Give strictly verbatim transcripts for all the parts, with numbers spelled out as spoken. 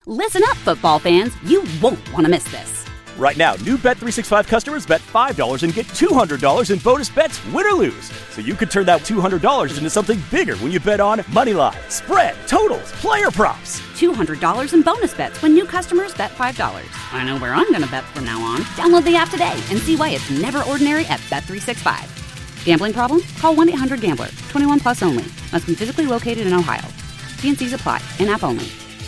Listen up, football fans. You won't want to miss this. Right now, new Bet three sixty-five customers bet five dollars and get two hundred dollars in bonus bets, win or lose. So you could turn that two hundred dollars into something bigger when you bet on money line, spread, totals, player props. two hundred dollars in bonus bets when new customers bet five dollars. I know where I'm going to bet from now on. Download the app today and see why it's never ordinary at Bet three sixty-five. Gambling problem? Call one eight hundred gambler. twenty-one plus only. Must be physically located in Ohio. T and C's apply. In-app only.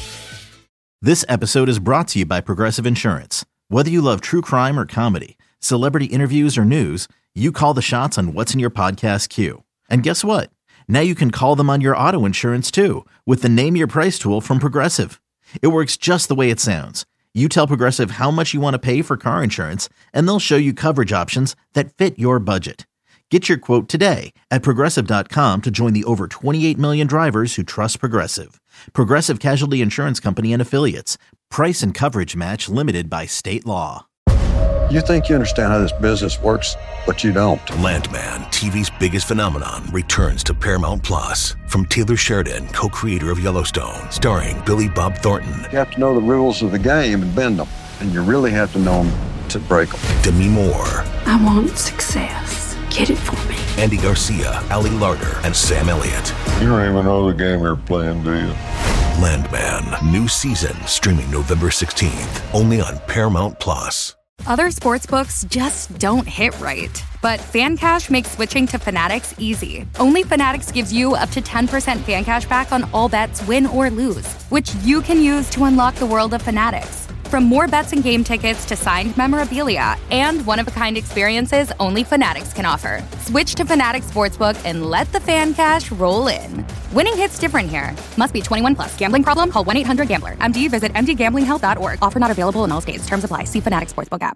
This episode is brought to you by Progressive Insurance. Whether you love true crime or comedy, celebrity interviews or news, you call the shots on what's in your podcast queue. And guess what? Now you can call them on your auto insurance too with the Name Your Price tool from Progressive. It works just the way it sounds. You tell Progressive how much you want to pay for car insurance, and they'll show you coverage options that fit your budget. Get your quote today at Progressive dot com to join the over twenty-eight million drivers who trust Progressive. Progressive Casualty Insurance Company and Affiliates. Price and coverage match limited by state law. You think you understand how this business works, but you don't. Landman, T V's biggest phenomenon, returns to Paramount Plus. From Taylor Sheridan, co-creator of Yellowstone, starring Billy Bob Thornton. You have to know the rules of the game and bend them, and you really have to know them to break them. Demi Moore. I want success. Get it for me. Andy Garcia, Ali Larter, and Sam Elliott. You don't even know the game you're playing, do you? Landman, new season, streaming November sixteenth, only on Paramount Plus. Other sportsbooks just don't hit right. But FanCash makes switching to Fanatics easy. Only Fanatics gives you up to ten percent fan cash back on all bets, win or lose, which you can use to unlock the world of Fanatics. From more bets and game tickets to signed memorabilia and one-of-a-kind experiences only Fanatics can offer. Switch to Fanatics Sportsbook and let the fan cash roll in. Winning hits different here. Must be twenty-one plus. Gambling problem? Call one eight hundred gambler. M D visit m d gambling help dot org. Offer not available in all states. Terms apply. See Fanatics Sportsbook app.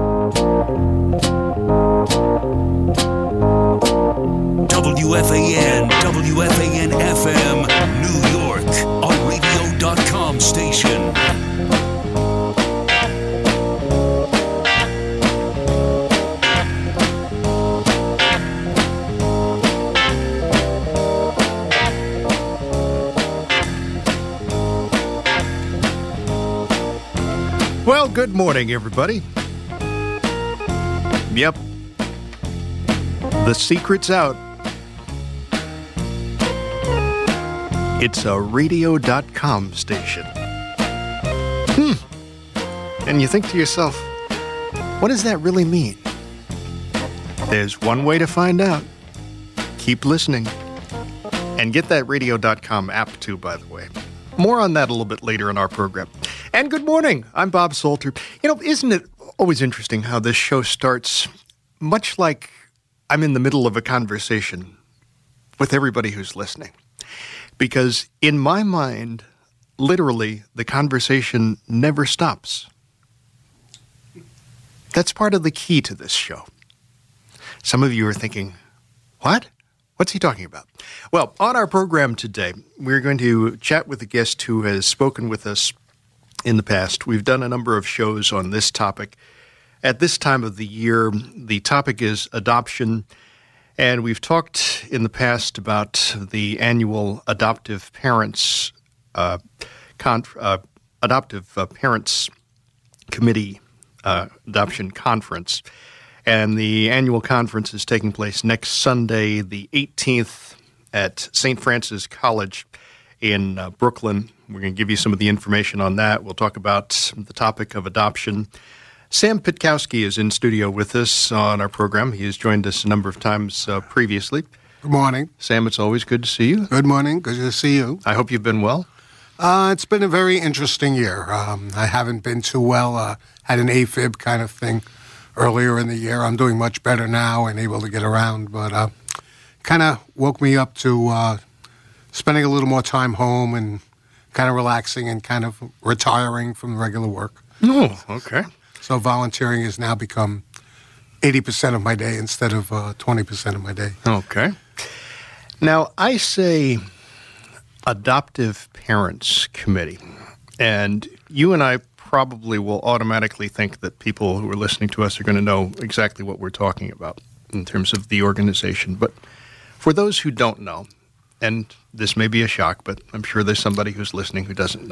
W F A N, W F A N F M, New York, a radio dot com station. Well, good morning, everybody. Yep. The secret's out. It's a radio dot com station. Hmm. And you think to yourself, what does that really mean? There's one way to find out. Keep listening. And get that radio dot com app too, by the way. More on that a little bit later in our program. And good morning. I'm Bob Salter. You know, isn't it always interesting how this show starts much like I'm in the middle of a conversation with everybody who's listening? Because in my mind, literally, the conversation never stops. That's part of the key to this show. Some of you are thinking, what? What's he talking about? Well, on our program today, we're going to chat with a guest who has spoken with us in the past. We've done a number of shows on this topic. At this time of the year, the topic is adoption, and we've talked in the past about the annual Adoptive Parents uh, con- uh, Adoptive uh, Parents Committee uh, Adoption Conference. And the annual conference is taking place next Sunday, the eighteenth, at Saint Francis College in uh, Brooklyn. We're going to give you some of the information on that. We'll talk about the topic of adoption. Sam Pitkowski is in studio with us on our program. He has joined us a number of times uh, previously. Good morning. Sam, it's always good to see you. Good morning. Good to see you. I hope you've been well. Uh, it's been a very interesting year. Um, I haven't been too well. Uh, had an AFib kind of thing earlier in the year. I'm doing much better now and able to get around, but uh, kind of woke me up to uh, spending a little more time home and kind of relaxing and kind of retiring from regular work. Oh, okay. So volunteering has now become eighty percent of my day instead of uh, twenty percent of my day. Okay. Now, I say Adoptive Parents Committee, and you and I probably will automatically think that people who are listening to us are going to know exactly what we're talking about in terms of the organization. But for those who don't know, and this may be a shock, but I'm sure there's somebody who's listening who doesn't know,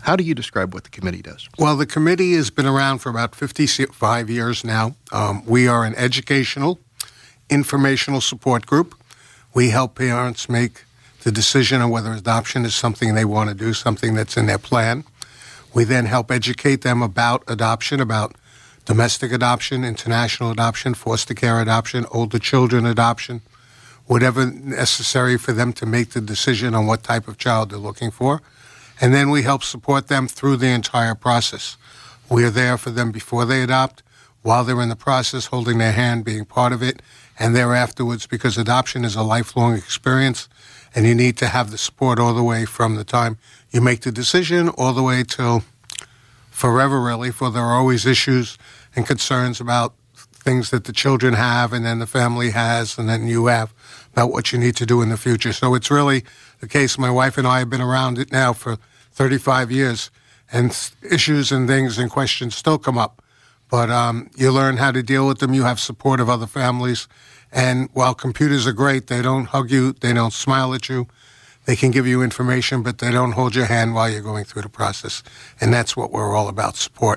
How do you describe what the committee does? Well, the committee has been around for about fifty-five years now. Um, we are an educational, informational support group. We help parents make the decision on whether adoption is something they want to do, something that's in their plan. We then help educate them about adoption, about domestic adoption, international adoption, foster care adoption, older children adoption, whatever necessary for them to make the decision on what type of child they're looking for. And then we help support them through the entire process. We are there for them before they adopt, while they're in the process, holding their hand, being part of it, and thereafterwards, because adoption is a lifelong experience, and you need to have the support all the way from the time you make the decision all the way till forever, really, for there are always issues and concerns about things that the children have and then the family has and then you have about what you need to do in the future. So it's really the case. My wife and I have been around it now for thirty-five years, and issues and things and questions still come up. But um, you learn how to deal with them. You have support of other families. And while computers are great, they don't hug you, they don't smile at you. They can give you information, but they don't hold your hand while you're going through the process. And that's what we're all about, support.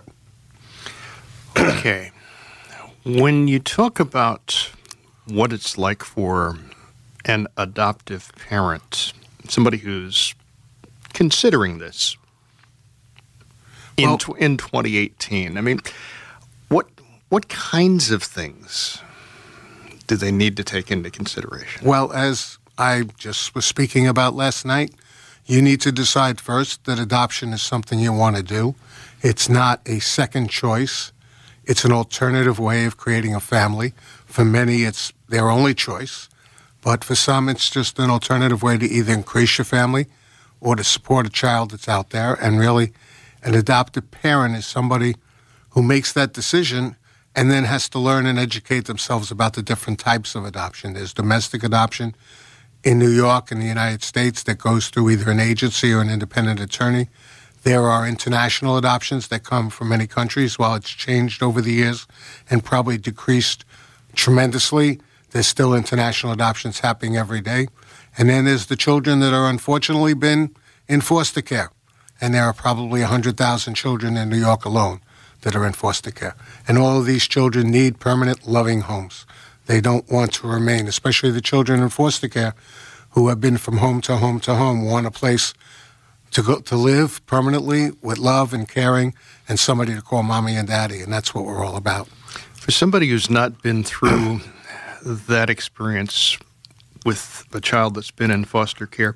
Okay. When you talk about what it's like for an adoptive parent, somebody who's considering this in well, tw- in twenty eighteen, I mean, what what kinds of things do they need to take into consideration? Well, as I just was speaking about last night, you need to decide first that adoption is something you want to do. It's not a second choice. It's an alternative way of creating a family. For many, it's their only choice. But for some, it's just an alternative way to either increase your family or to support a child that's out there. And really, an adoptive parent is somebody who makes that decision and then has to learn and educate themselves about the different types of adoption. There's domestic adoption in New York and the United States that goes through either an agency or an independent attorney. There are international adoptions that come from many countries. While it's changed over the years and probably decreased tremendously, there's still international adoptions happening every day. And then there's the children that are unfortunately been in foster care. And there are probably one hundred thousand children in New York alone that are in foster care. And all of these children need permanent, loving homes. They don't want to remain, especially the children in foster care who have been from home to home to home, want a place to go to live permanently with love and caring and somebody to call mommy and daddy, and that's what we're all about. For somebody who's not been through that experience with a child that's been in foster care,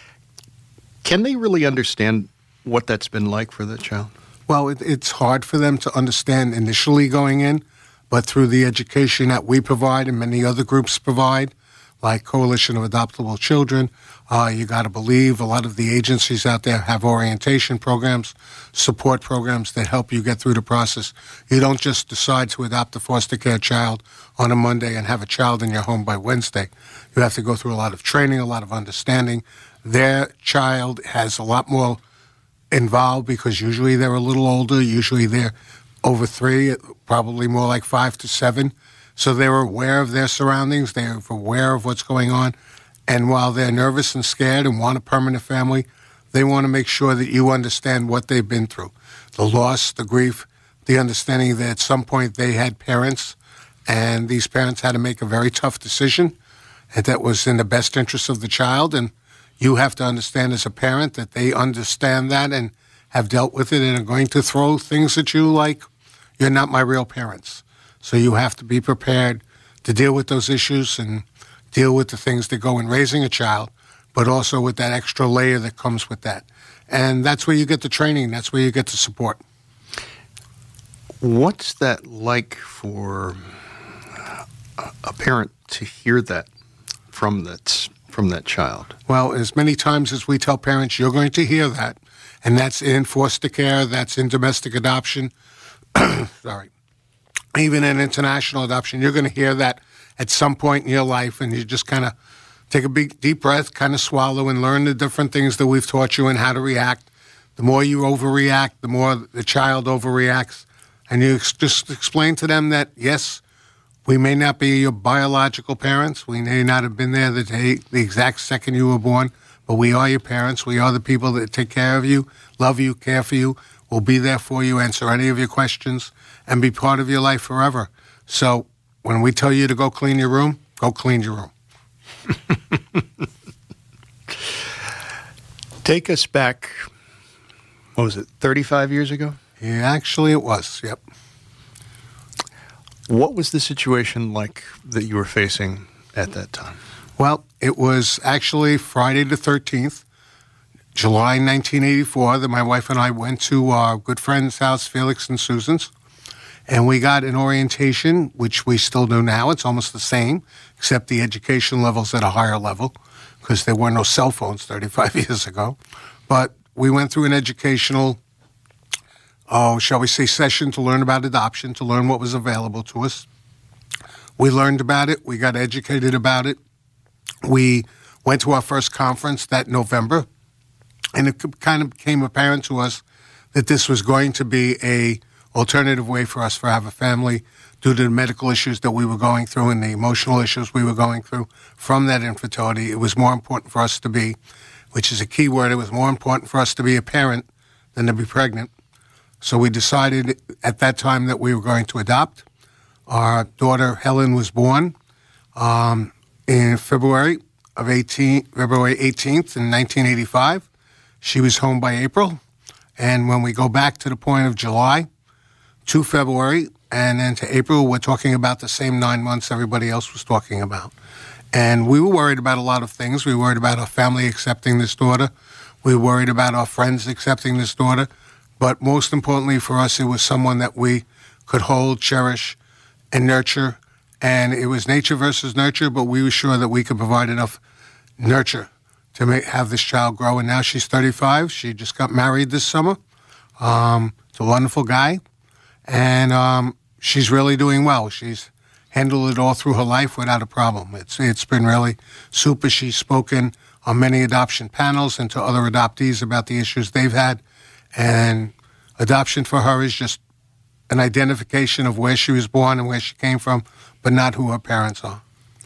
can they really understand what that's been like for the child? Well, it, it's hard for them to understand initially going in, but through the education that we provide and many other groups provide, like Coalition of Adoptable Children, uh, you got to believe a lot of the agencies out there have orientation programs, support programs that help you get through the process. You don't just decide to adopt a foster care child on a Monday and have a child in your home by Wednesday. You have to go through a lot of training, a lot of understanding. Their child has a lot more involved because usually they're a little older. Usually they're over three, probably more like five to seven. So they're aware of their surroundings. They're aware of what's going on. And while they're nervous and scared and want a permanent family, they want to make sure that you understand what they've been through. The loss, the grief, the understanding that at some point they had parents and these parents had to make a very tough decision and that was in the best interest of the child. And you have to understand as a parent that they understand that and have dealt with it and are going to throw things at you like, you're not my real parents. So you have to be prepared to deal with those issues and deal with the things that go in raising a child, but also with that extra layer that comes with that. And that's where you get the training. That's where you get the support. What's that like for a parent to hear that from that, from that child? Well, as many times as we tell parents, you're going to hear that. And that's in foster care, that's in domestic adoption. Sorry. Even in international adoption, you're going to hear that at some point in your life, and you just kind of take a big, deep breath, kind of swallow, and learn the different things that we've taught you and how to react. The more you overreact, the more the child overreacts. And you ex- just explain to them that, yes, we may not be your biological parents. We may not have been there the day, the exact second you were born, but we are your parents. We are the people that take care of you, love you, care for you. We'll be there for you, answer any of your questions, and be part of your life forever. So when we tell you to go clean your room, go clean your room. Take us back, what was it, thirty-five years ago? Yeah, actually it was, yep. What was the situation like that you were facing at that time? Well, it was actually Friday the thirteenth, July nineteen eighty-four, that my wife and I went to our good friend's house, Felix and Susan's, and we got an orientation, which we still do now. It's almost the same, except the education level's at a higher level, because there were no cell phones thirty-five years ago. But we went through an educational, oh, shall we say, session to learn about adoption, to learn what was available to us. We learned about it. We got educated about it. We went to our first conference that November, and it kind of became apparent to us that this was going to be a alternative way for us to have a family due to the medical issues that we were going through and the emotional issues we were going through from that infertility. It was more important for us to be, which is a key word, it was more important for us to be a parent than to be pregnant. So we decided at that time that we were going to adopt. Our daughter Helen was born um, in February of eighteen, February eighteenth in nineteen eighty-five. She was home by April. And when we go back to the point of July to February and then to April, we're talking about the same nine months everybody else was talking about. And we were worried about a lot of things. We were worried about our family accepting this daughter. We were worried about our friends accepting this daughter. But most importantly for us, it was someone that we could hold, cherish, and nurture. And it was nature versus nurture, but we were sure that we could provide enough nurture to make, have this child grow. And now she's thirty-five. She just got married this summer um, to a wonderful guy. And um, she's really doing well. She's handled it all through her life without a problem. It's It's been really super. She's spoken on many adoption panels and to other adoptees about the issues they've had. And adoption for her is just an identification of where she was born and where she came from, but not who her parents are.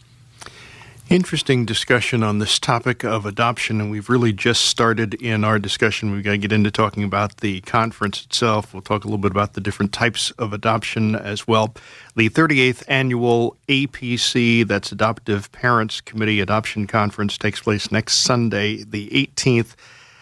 Interesting discussion on this topic of adoption, and we've really just started in our discussion. We've got to get into talking about the conference itself. We'll talk a little bit about the different types of adoption as well. The thirty-eighth Annual A P C, that's Adoptive Parents Committee Adoption Conference, takes place next Sunday, the eighteenth,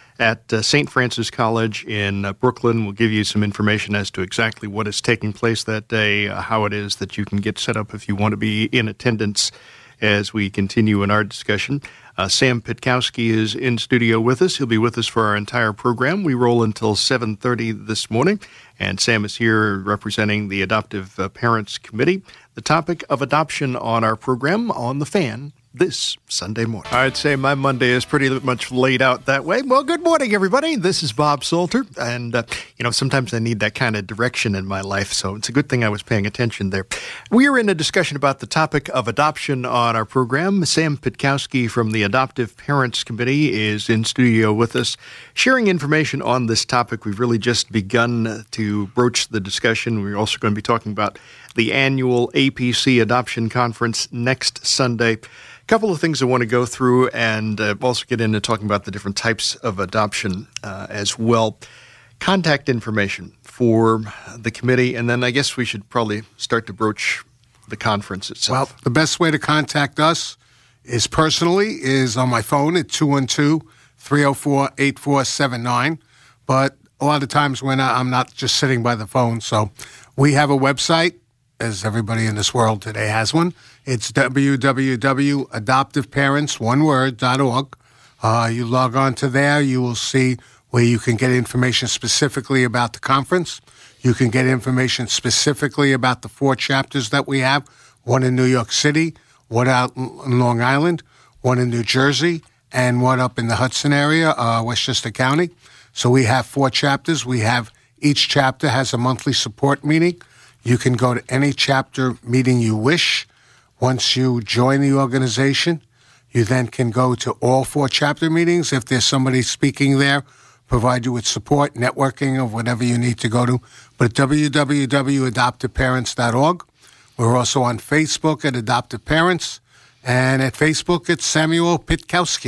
at uh, Saint Francis College in uh, Brooklyn. We'll give you some information as to exactly what is taking place that day, uh, how it is that you can get set up if you want to be in attendance as we continue in our discussion. Uh, Sam Pitkowski is in studio with us. He'll be with us for our entire program. We roll until seven thirty this morning, and Sam is here representing the Adoptive uh, Parents Committee. The topic of adoption on our program on The Fan this Sunday morning. I'd say my Monday is pretty much laid out that way. Well, good morning, everybody. This is Bob Salter, and, uh, you know, sometimes I need that kind of direction in my life, so it's a good thing I was paying attention there. We are in a discussion about the topic of adoption on our program. Sam Pitkowski from the Adoptive Parents Committee is in studio with us, sharing information on this topic. We've really just begun to broach the discussion. We're also going to be talking about the annual A P C Adoption Conference next Sunday. Couple of things I want to go through and uh, also get into talking about the different types of adoption uh, as well. Contact information for the committee, and then I guess we should probably start to broach the conference itself. Well, the best way to contact us is personally is on my phone at two one two, three oh four, eight four seven nine. But a lot of times when I, I'm not just sitting by the phone, so we have a website, as everybody in this world today has one. It's w w w dot adoptive parents one word dot org. Uh, you log on to there, you will see where you can get information specifically about the conference. You can get information specifically about the four chapters that we have, one in New York City, one out in Long Island, one in New Jersey, and one up in the Hudson area, uh, Westchester County. So we have four chapters. We have, each chapter has a monthly support meeting. You can go to any chapter meeting you wish. Once you join the organization, you then can go to all four chapter meetings. If there's somebody speaking there, provide you with support, networking of whatever you need to go to. But at w w w dot adoptive parents dot org. We're also on Facebook at Adoptive Parents. And at Facebook, it's Samuel Pitkowski.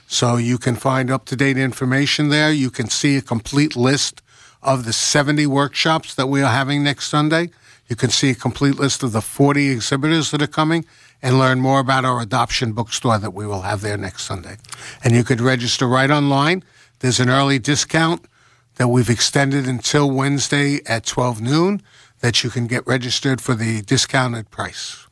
So you can find up-to-date information there. You can see a complete list of the seventy workshops that we are having next Sunday. You can see a complete list of the forty exhibitors that are coming and learn more about our adoption bookstore that we will have there next Sunday. And you could register right online. There's an early discount that we've extended until Wednesday at twelve noon that you can get registered for the discounted price.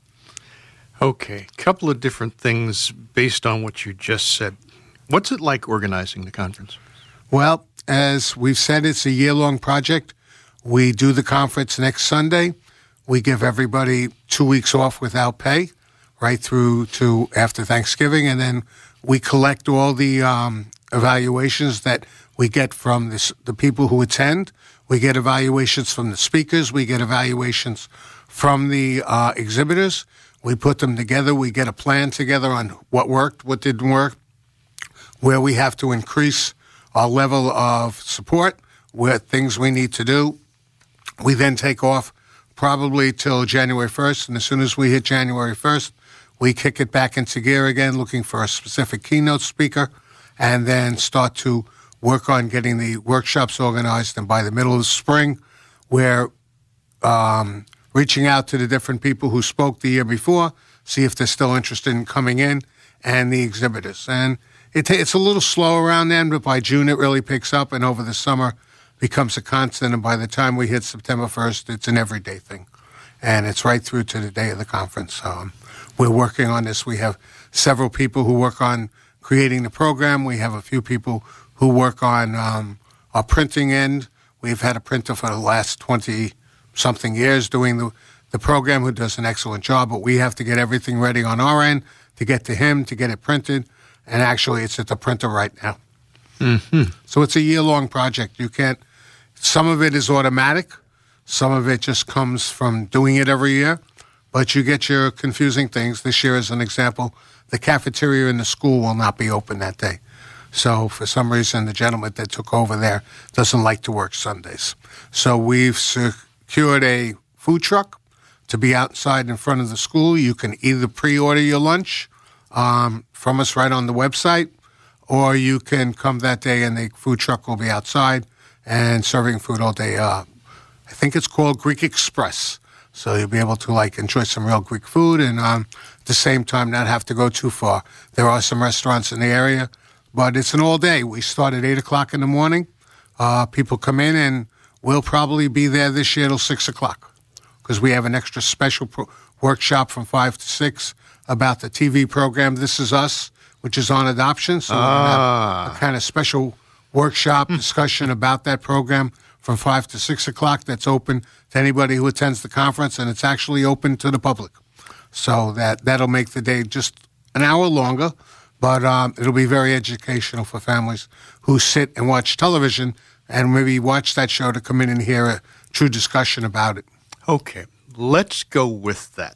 Okay, a couple of different things based on what you just said. What's it like organizing the conference? Well, as we've said, it's a year-long project. We do the conference next Sunday. We give everybody two weeks off without pay, right through to after Thanksgiving, and then we collect all the um, evaluations that we get from this, the people who attend. We get evaluations from the speakers. We get evaluations from the uh, exhibitors. We put them together. We get a plan together on what worked, what didn't work, where we have to increase our level of support, where things we need to do. We then take off probably till January first, and as soon as we hit January first, we kick it back into gear again, looking for a specific keynote speaker, and then start to work on getting the workshops organized. And by the middle of the spring, we're um, reaching out to the different people who spoke the year before, see if they're still interested in coming in, and the exhibitors. And it, it's a little slow around then, but by June it really picks up, and over the summer becomes a constant, and by the time we hit September first, it's an everyday thing. And it's right through to the day of the conference. Um, we're working on this. We have several people who work on creating the program. We have a few people who work on um, our printing end. We've had a printer for the last twenty-something years doing the, the program who does an excellent job, but we have to get everything ready on our end to get to him, to get it printed, and actually it's at the printer right now. Mm-hmm. So it's a year-long project. You can't, some of it is automatic, some of it just comes from doing it every year, but you get your confusing things. This year, as an example, the cafeteria in the school will not be open that day. So for some reason, the gentleman that took over there doesn't like to work Sundays. So we've secured a food truck to be outside in front of the school. You can either pre-order your lunch um, from us right on the website, or you can come that day and the food truck will be outside and serving food all day. Uh, I think it's called Greek Express. So you'll be able to like enjoy some real Greek food and um, at the same time not have to go too far. There are some restaurants in the area, but it's an all day. We start at eight o'clock in the morning. Uh, people come in and we'll probably be there this year till six o'clock because we have an extra special pro- workshop from five to six about the T V program This Is Us, which is on adoption. So ah. we're gonna have a kind of special workshop discussion about that program from five to six o'clock that's open to anybody who attends the conference, and it's actually open to the public. So that, that'll make the day just an hour longer, but um, it'll be very educational for families who sit and watch television and maybe watch that show to come in and hear a true discussion about it. Okay, let's go with that.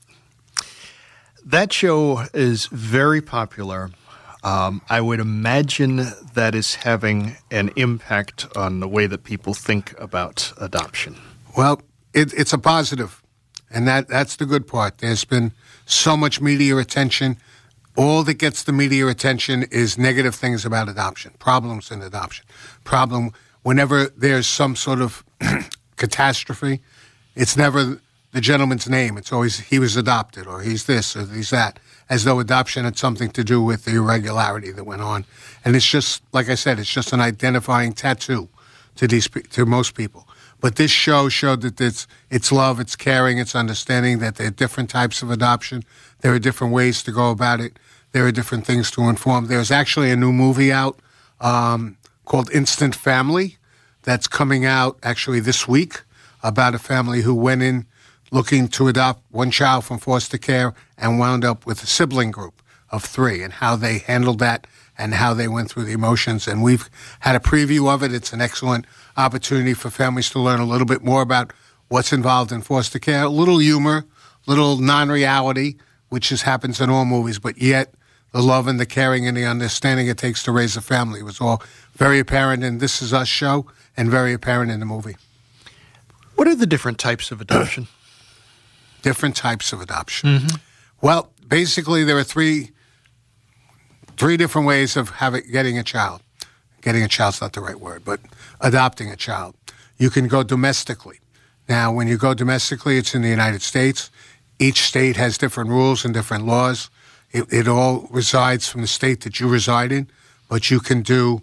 That show is very popular. Um, I would imagine that is having an impact on the way that people think about adoption. Well, it, it's a positive, and that, that's the good part. There's been so much media attention. All that gets the media attention is negative things about adoption, problems in adoption. Problem, whenever there's some sort of catastrophe, it's never the gentleman's name. It's always he was adopted, or he's this, or he's that, as though adoption had something to do with the irregularity that went on. And it's just, like I said, it's just an identifying tattoo to these to most people. But this show showed that it's, it's love, it's caring, it's understanding that there are different types of adoption. There are different ways to go about it. There are different things to inform. There's actually a new movie out um, called Instant Family that's coming out actually this week about a family who went in looking to adopt one child from foster care and wound up with a sibling group of three, and how they handled that and how they went through the emotions. And we've had a preview of it. It's an excellent opportunity for families to learn a little bit more about what's involved in foster care. A little humor, little non-reality, which just happens in all movies, but yet the love and the caring and the understanding it takes to raise a family was all very apparent in This Is Us show and very apparent in the movie. What are the different types of adoption? Different types of adoption. Mm-hmm. Well, basically there are three three different ways of having getting a child. Getting a child's not the right word, but adopting a child. You can go domestically. Now, when you go domestically, it's in the United States. Each state has different rules and different laws. It, it all resides from the state that you reside in, but you can do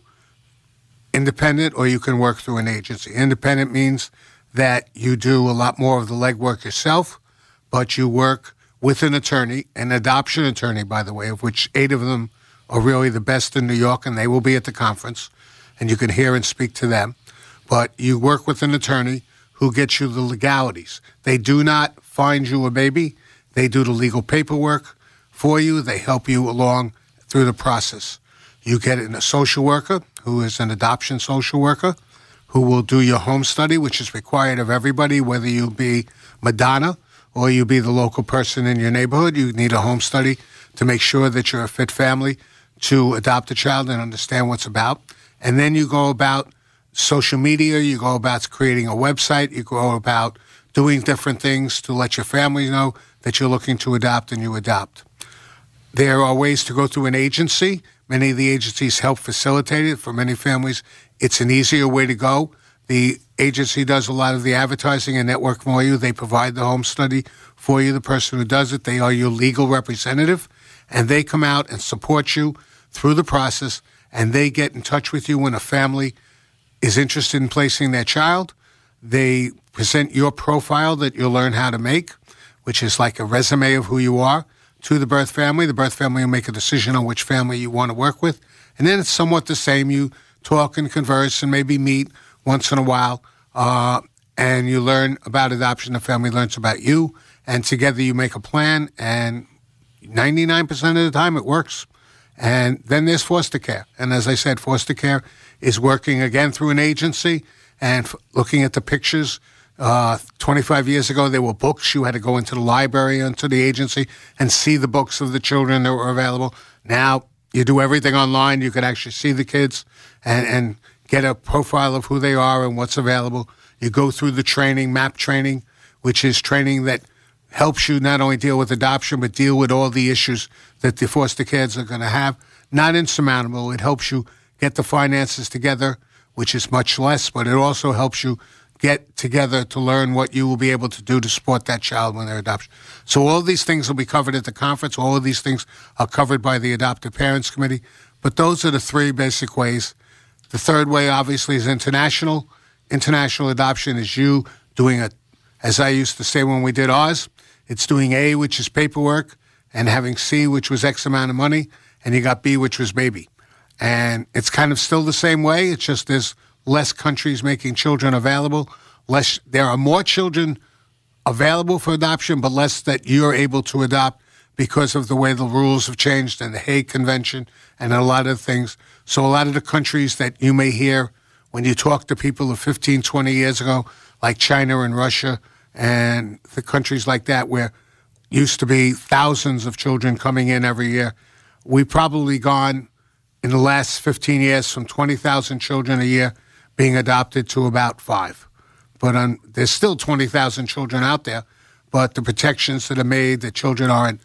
independent or you can work through an agency. Independent means that you do a lot more of the legwork yourself, but you work with an attorney, an adoption attorney, by the way, of which eight of them are really the best in New York, and they will be at the conference, and you can hear and speak to them. But you work with an attorney who gets you the legalities. They do not find you a baby. They do the legal paperwork for you. They help you along through the process. You get a social worker who is an adoption social worker who will do your home study, which is required of everybody, whether you be Madonna or you be the local person in your neighborhood. You need a home study to make sure that you're a fit family to adopt a child and understand what's about. And then you go about social media, you go about creating a website, you go about doing different things to let your family know that you're looking to adopt and you adopt. There are ways to go through an agency. Many of the agencies help facilitate it. For many families, it's an easier way to go. The agency does a lot of the advertising and network for you. They provide the home study for you, the person who does it. They are your legal representative, and they come out and support you through the process, and they get in touch with you when a family is interested in placing their child. They present your profile that you'll learn how to make, which is like a resume of who you are, to the birth family. The birth family will make a decision on which family you want to work with. And then it's somewhat the same. You talk and converse and maybe meet once in a while, uh, and you learn about adoption. The family learns about you, and together you make a plan, and ninety-nine percent of the time it works. And then there's foster care. And as I said, foster care is working again through an agency and f- looking at the pictures. Uh, twenty-five years ago, there were books. You had to go into the library, into the agency, and see the books of the children that were available. Now, you do everything online. You can actually see the kids and, and get a profile of who they are and what's available. You go through the training, MAP training, which is training that helps you not only deal with adoption, but deal with all the issues that the foster kids are going to have. Not insurmountable. It helps you get the finances together, which is much less, but it also helps you get together to learn what you will be able to do to support that child when they're adopted. So all these things will be covered at the conference. All of these things are covered by the Adoptive Parents Committee. But those are the three basic ways. The third way, obviously, is international. International adoption is you doing a, as I used to say when we did ours, it's doing A, which is paperwork, and having C, which was X amount of money, and you got B, which was baby. And it's kind of still the same way. It's just there's less countries making children available. Less, there are more children available for adoption, but less that you're able to adopt because of the way the rules have changed and the Hague Convention and a lot of things. So a lot of the countries that you may hear when you talk to people of fifteen, twenty years ago, like China and Russia and the countries like that where used to be thousands of children coming in every year, we've probably gone in the last fifteen years from twenty thousand children a year being adopted to about five. But on, there's still twenty thousand children out there, but the protections that are made that children aren't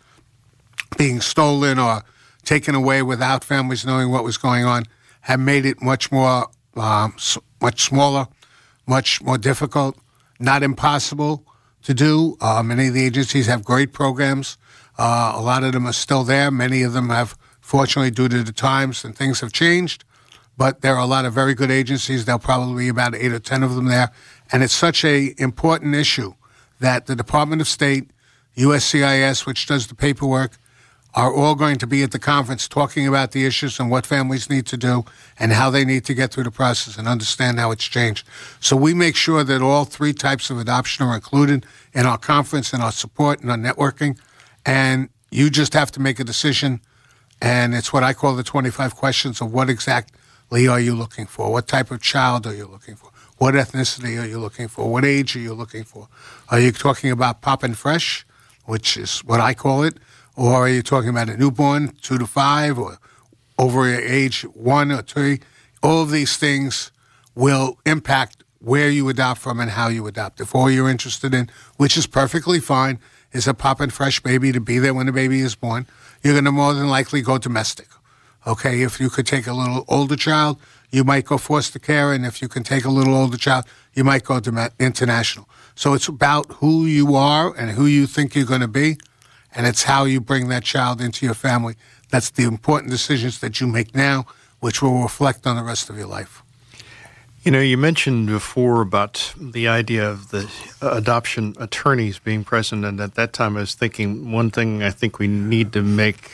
being stolen or taken away without families knowing what was going on have made it much more, um, much smaller, much more difficult, not impossible to do. Uh, many of the agencies have great programs. Uh, a lot of them are still there. Many of them have, fortunately, due to the times and things have changed. But there are a lot of very good agencies. There'll probably be about eight or ten of them there. And it's such a important issue that the Department of State, U S C I S, which does the paperwork, are all going to be at the conference talking about the issues and what families need to do and how they need to get through the process and understand how it's changed. So we make sure that all three types of adoption are included in our conference and our support and our networking. And you just have to make a decision. And it's what I call the twenty-five questions of what exactly are you looking for? What type of child are you looking for? What ethnicity are you looking for? What age are you looking for? Are you talking about poppin' fresh, which is what I call it? Or are you talking about a newborn, two to five, or over age one or three? All of these things will impact where you adopt from and how you adopt. If all you're interested in, which is perfectly fine, is a poppin' fresh baby to be there when the baby is born, you're going to more than likely go domestic. Okay, if you could take a little older child, you might go foster care, and if you can take a little older child, you might go to international. So it's about who you are and who you think you're going to be, and it's how you bring that child into your family. That's the important decisions that you make now, which will reflect on the rest of your life. You know, you mentioned before about the idea of the adoption attorneys being present, and at that time I was thinking one thing I think we need to make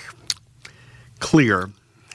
clear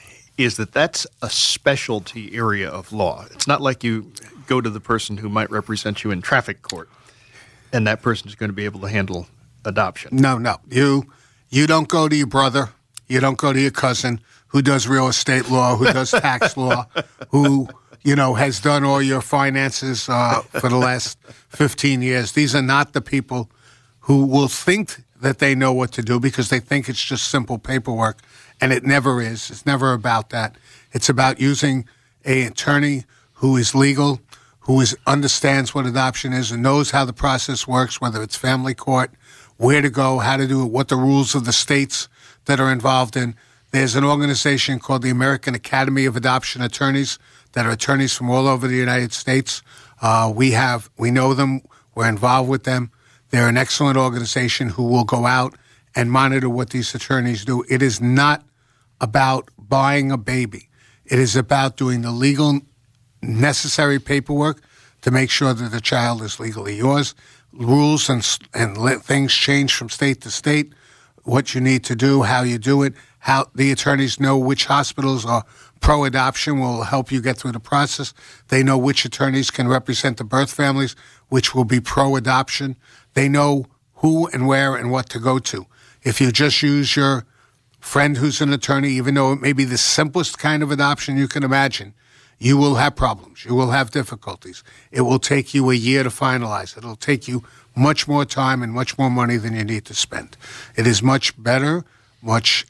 is that that's a specialty area of law. It's not like you go to the person who might represent you in traffic court, and that person is going to be able to handle adoption. No, no. You you don't go to your brother. You don't go to your cousin who does real estate law, who does tax law, who, you know, has done all your finances uh, for the last fifteen years. These are not the people who will think that they know what to do because they think it's just simple paperwork, and it never is. It's never about that. It's about using an attorney who is legal, who is understands what adoption is and knows how the process works, whether it's family court, where to go, how to do it, what the rules of the states that are involved in. There's an organization called the American Academy of Adoption Attorneys that are attorneys from all over the United States. Uh, we have, we know them, we're involved with them. They're an excellent organization who will go out and monitor what these attorneys do. It is not about buying a baby. It is about doing the legal necessary paperwork to make sure that the child is legally yours. Rules and, and things change from state to state, what you need to do, how you do it, how the attorneys know which hospitals are pro-adoption will help you get through the process. They know which attorneys can represent the birth families, which will be pro-adoption. They know who and where and what to go to. If you just use your friend who's an attorney, even though it may be the simplest kind of adoption you can imagine, you will have problems. You will have difficulties. It will take you a year to finalize. It'll take you much more time and much more money than you need to spend. It is much better, much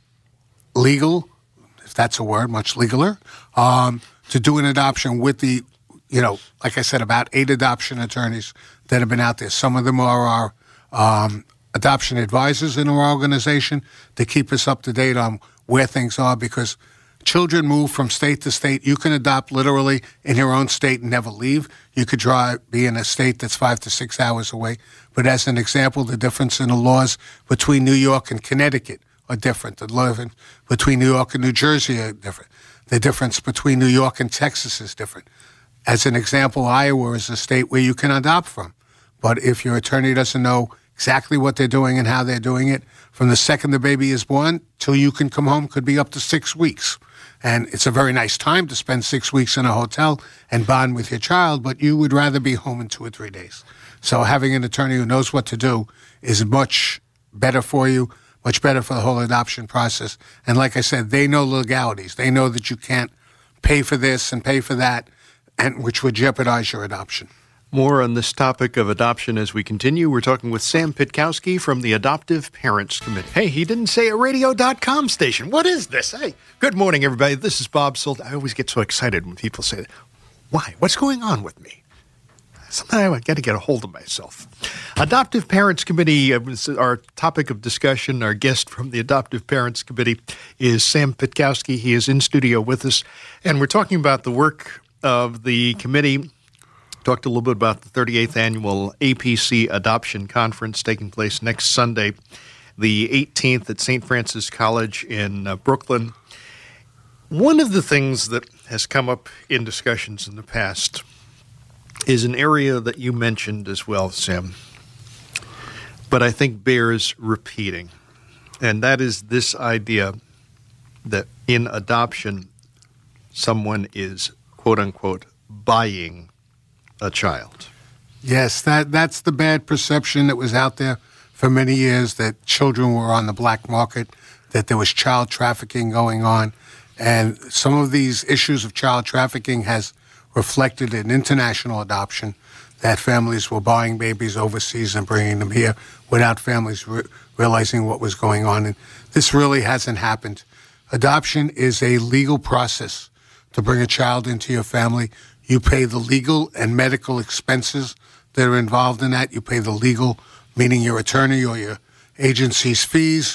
legal, if that's a word, much legaler, um, to do an adoption with the, you know, like I said, about eight adoption attorneys that have been out there. Some of them are our um, adoption advisors in our organization to keep us up to date on where things are, because children move from state to state. You can adopt literally in your own state and never leave. You could drive, be in a state that's five to six hours away. But as an example, the difference in the laws between New York and Connecticut are different. The law between New York and New Jersey are different. The difference between New York and Texas is different. As an example, Iowa is a state where you can adopt from. But if your attorney doesn't know exactly what they're doing and how they're doing it, from the second the baby is born till you can come home could be up to six weeks. And it's a very nice time to spend six weeks in a hotel and bond with your child, but you would rather be home in two or three days. So having an attorney who knows what to do is much better for you, much better for the whole adoption process. And like I said, they know legalities. They know that you can't pay for this and pay for that, and which would jeopardize your adoption. More on this topic of adoption as we continue. We're talking with Sam Pitkowski from the Adoptive Parents Committee. Hey, he didn't say a radio dot com station. What is this? Hey, good morning, everybody. This is Bob Solt. I always get so excited when people say, why? What's going on with me? Somehow I got to get a hold of myself. Adoptive Parents Committee was our topic of discussion. Our guest from the Adoptive Parents Committee is Sam Pitkowski. He is in studio with us, and we're talking about the work of the committee. Talked a little bit about the thirty-eighth Annual A P C Adoption Conference taking place next Sunday, the eighteenth at Saint Francis College in uh, Brooklyn. One of the things that has come up in discussions in the past is an area that you mentioned as well, Sam, but I think bears repeating, and that is this idea that in adoption, someone is, quote-unquote, buying a child. Yes, that that's the bad perception that was out there for many years, that children were on the black market, that there was child trafficking going on. And some of these issues of child trafficking has reflected in international adoption, that families were buying babies overseas and bringing them here without families re- realizing what was going on. And this really hasn't happened. Adoption is a legal process to bring a child into your family. You pay the legal and medical expenses that are involved in that. You pay the legal, meaning your attorney or your agency's fees.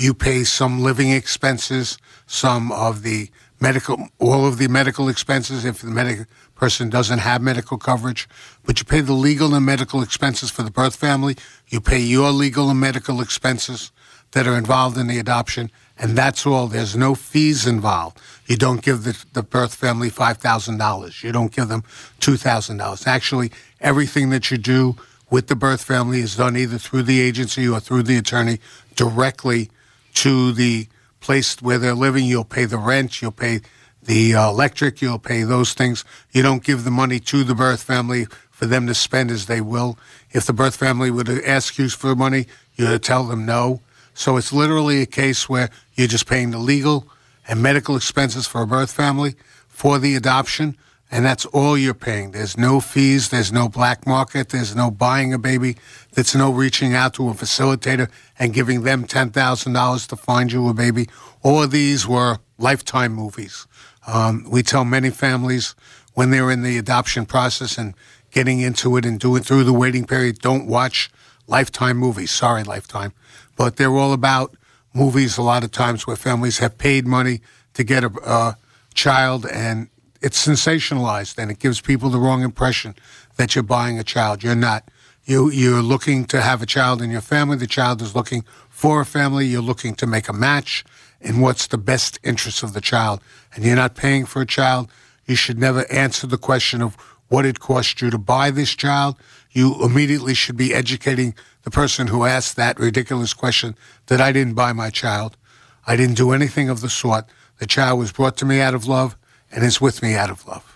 You pay some living expenses, some of the medical, all of the medical expenses if the medical person doesn't have medical coverage. But you pay the legal and medical expenses for the birth family. You pay your legal and medical expenses that are involved in the adoption, and that's all. There's no fees involved. You don't give the, the birth family five thousand dollars. You don't give them two thousand dollars. Actually, everything that you do with the birth family is done either through the agency or through the attorney directly to the place where they're living. You'll pay the rent, you'll pay the uh, electric, you'll pay those things. You don't give the money to the birth family for them to spend as they will. If the birth family would ask you for money, you would tell them no. So it's literally a case where you're just paying the legal and medical expenses for a birth family for the adoption, and that's all you're paying. There's no fees, there's no black market, there's no buying a baby, there's no reaching out to a facilitator and giving them ten thousand dollars to find you a baby. All of these were Lifetime movies. Um, we tell many families when they're in the adoption process and getting into it and doing through the waiting period, don't watch Lifetime movies. Sorry, Lifetime. But they're all about movies a lot of times where families have paid money to get a, a child, and it's sensationalized, and it gives people the wrong impression that you're buying a child. You're not. You, you're looking to have a child in your family. The child is looking for a family. You're looking to make a match in what's the best interest of the child. And you're not paying for a child. You should never answer the question of what it cost you to buy this child. You immediately should be educating the person who asked that ridiculous question that I didn't buy my child. I didn't do anything of the sort. The child was brought to me out of love and is with me out of love.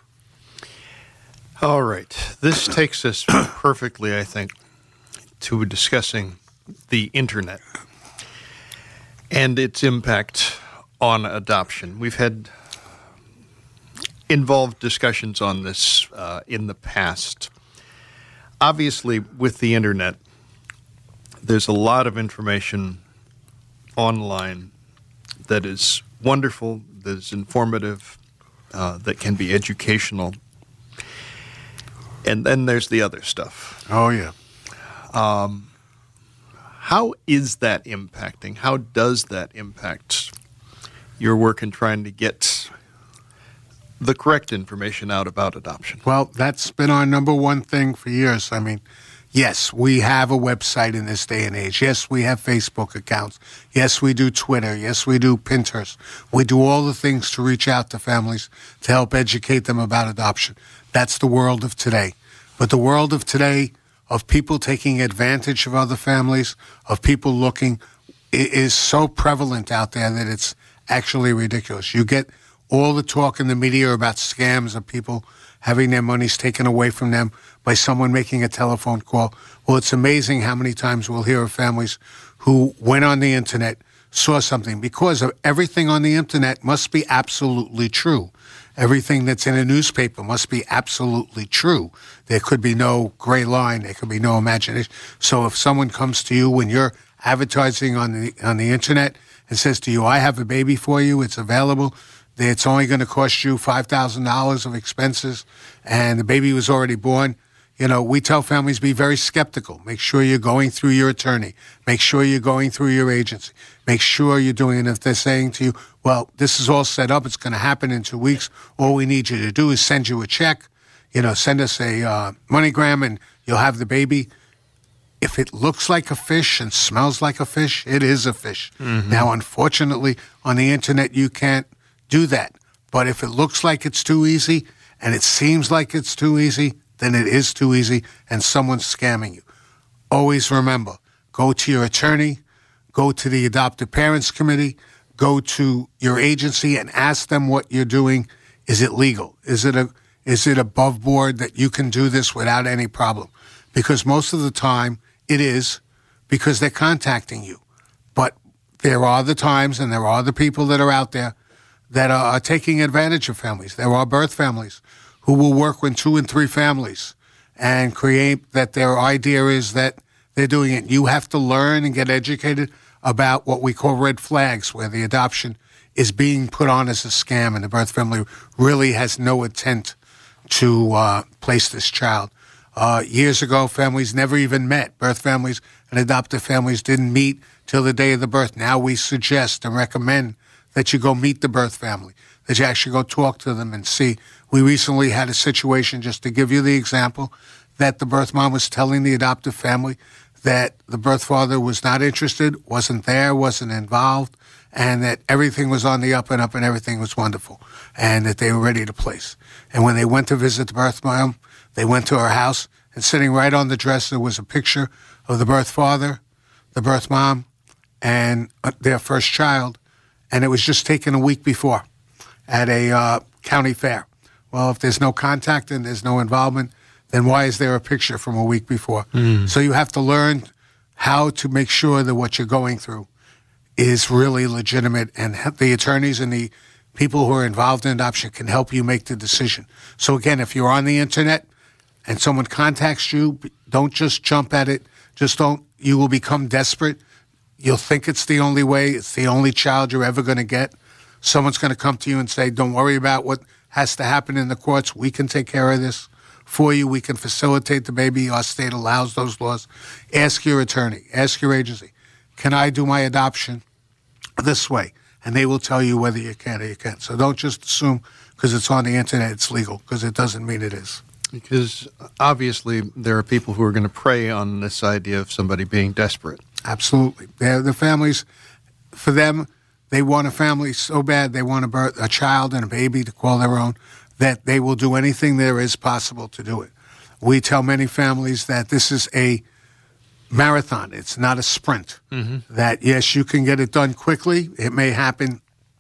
All right. This takes us perfectly, I think, to discussing the internet and its impact on adoption. We've had involved discussions on this uh, in the past. Obviously, with the internet, there's a lot of information online that is wonderful, that is informative, uh, that can be educational. And then there's the other stuff. Oh, yeah. Um, how is that impacting? How does that impact your work in trying to get the correct information out about adoption? Well, that's been our number one thing for years. I mean, yes, we have a website in this day and age. Yes, we have Facebook accounts. Yes, we do Twitter. Yes, we do Pinterest. We do all the things to reach out to families to help educate them about adoption. That's the world of today. But the world of today, of people taking advantage of other families, of people looking, is so prevalent out there that it's actually ridiculous. You get all the talk in the media about scams of people having their monies taken away from them by someone making a telephone call. Well, it's amazing how many times we'll hear of families who went on the internet, saw something, because of everything on the internet must be absolutely true. Everything that's in a newspaper must be absolutely true. There could be no gray line. There could be no imagination. So if someone comes to you when you're advertising on the on the internet and says to you, I have a baby for you, it's available, it's only going to cost you five thousand dollars of expenses, and the baby was already born, you know, we tell families be very skeptical. Make sure you're going through your attorney. Make sure you're going through your agency. Make sure you're doing it. If they're saying to you, well, this is all set up, it's going to happen in two weeks, all we need you to do is send you a check, you know, send us a uh, MoneyGram and you'll have the baby. If it looks like a fish and smells like a fish, it is a fish. Mm-hmm. Now, unfortunately, on the internet, you can't do that. But if it looks like it's too easy and it seems like it's too easy, then it is too easy and someone's scamming you. Always remember, go to your attorney, go to the Adoptive Parents Committee, go to your agency and ask them what you're doing. Is it legal? Is it a is it above board that you can do this without any problem? Because most of the time it is, because they're contacting you. But there are the times and there are the people that are out there that are taking advantage of families. There are birth families who will work with two and three families and create that their idea is that they're doing it. You have to learn and get educated about what we call red flags, where the adoption is being put on as a scam and the birth family really has no intent to uh, place this child. Uh, years ago, families never even met. Birth families and adoptive families didn't meet till the day of the birth. Now we suggest and recommend that you go meet the birth family, that you actually go talk to them and see. We recently had a situation, just to give you the example, that the birth mom was telling the adoptive family that the birth father was not interested, wasn't there, wasn't involved, and that everything was on the up and up and everything was wonderful, and that they were ready to place. And when they went to visit the birth mom, they went to her house, and sitting right on the dresser was a picture of the birth father, the birth mom, and their first child, and it was just taken a week before at a uh, county fair. Well, if there's no contact and there's no involvement, then why is there a picture from a week before? Mm. So you have to learn how to make sure that what you're going through is really legitimate, and the attorneys and the people who are involved in adoption can help you make the decision. So again, if you're on the internet and someone contacts you, don't just jump at it. Just don't, you will become desperate. You'll think it's the only way. It's the only child you're ever going to get. Someone's going to come to you and say, don't worry about what has to happen in the courts. We can take care of this for you. We can facilitate the baby. Our state allows those laws. Ask your attorney. Ask your agency. Can I do my adoption this way? And they will tell you whether you can or you can't. So don't just assume because it's on the internet it's legal, because it doesn't mean it is. Because obviously there are people who are going to prey on this idea of somebody being desperate. Absolutely. They're, the families, for them, they want a family so bad, they want a, birth, a child and a baby to call their own, that they will do anything there is possible to do it. We tell many families that this is a marathon. It's not a sprint. Mm-hmm. That, yes, you can get it done quickly. It may happen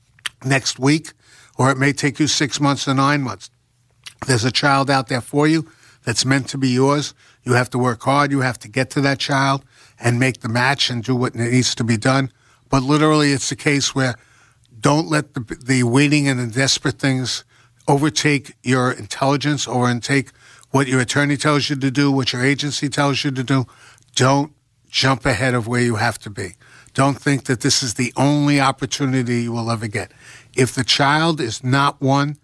next week, or it may take you six months or nine months. There's a child out there for you that's meant to be yours. You have to work hard. You have to get to that child and make the match and do what needs to be done. But literally, it's a case where don't let the, the waiting and the desperate things overtake your intelligence, or take what your attorney tells you to do, what your agency tells you to do. Don't jump ahead of where you have to be. Don't think that this is the only opportunity you will ever get. If the child is not one,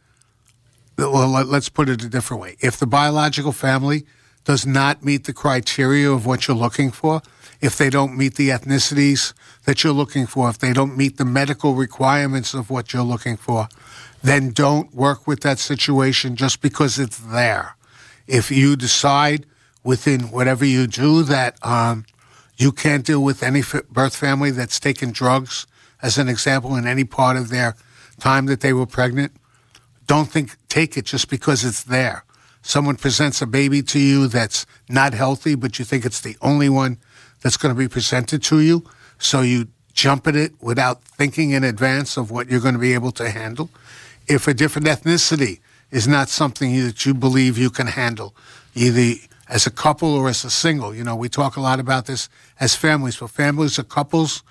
well, let's put it a different way. If the biological family does not meet the criteria of what you're looking for, if they don't meet the ethnicities that you're looking for, if they don't meet the medical requirements of what you're looking for, then don't work with that situation just because it's there. If you decide within whatever you do that um, you can't deal with any f- birth family that's taken drugs, as an example, in any part of their time that they were pregnant, don't think take it just because it's there. Someone presents a baby to you that's not healthy, but you think it's the only one that's going to be presented to you, so you jump at it without thinking in advance of what you're going to be able to handle. If a different ethnicity is not something that you believe you can handle, either as a couple or as a single. You know, we talk a lot about this as families. For families or couples,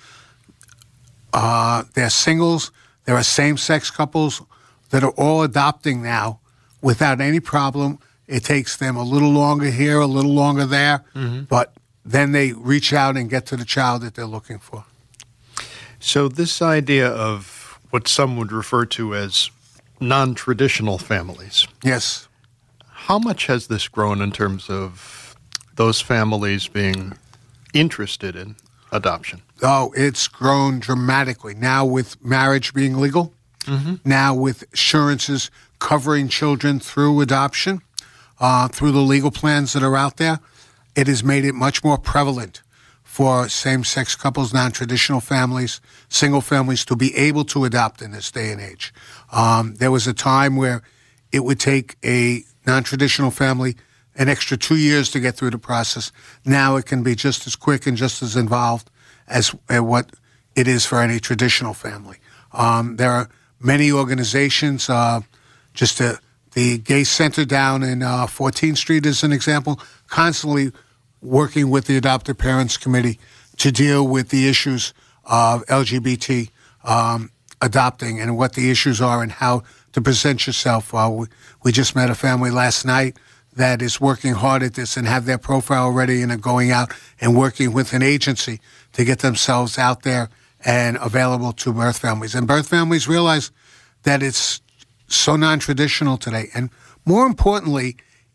uh, they're singles, there are same-sex couples that are all adopting now without any problem. It takes them a little longer here, a little longer there, mm-hmm. but then they reach out and get to the child that they're looking for. So this idea of what some would refer to as non-traditional families. Yes. How much has this grown in terms of those families being interested in adoption? Oh, it's grown dramatically. Now with marriage being legal, mm-hmm. now with insurances covering children through adoption, uh, through the legal plans that are out there, it has made it much more prevalent for same-sex couples, non-traditional families, single families to be able to adopt in this day and age. Um, there was a time where it would take a non-traditional family an extra two years to get through the process. Now it can be just as quick and just as involved as uh, what it is for any traditional family. Um, there are many organizations, uh, just uh, the Gay Center down in uh, fourteenth Street is an example, constantly working with the Adoptive Parents Committee to deal with the issues of L G B T um, adopting and what the issues are and how to present yourself. Uh, we, we just met a family last night that is working hard at this and have their profile ready and are going out and working with an agency to get themselves out there and available to birth families. And birth families realize that it's so non-traditional today. And more importantly,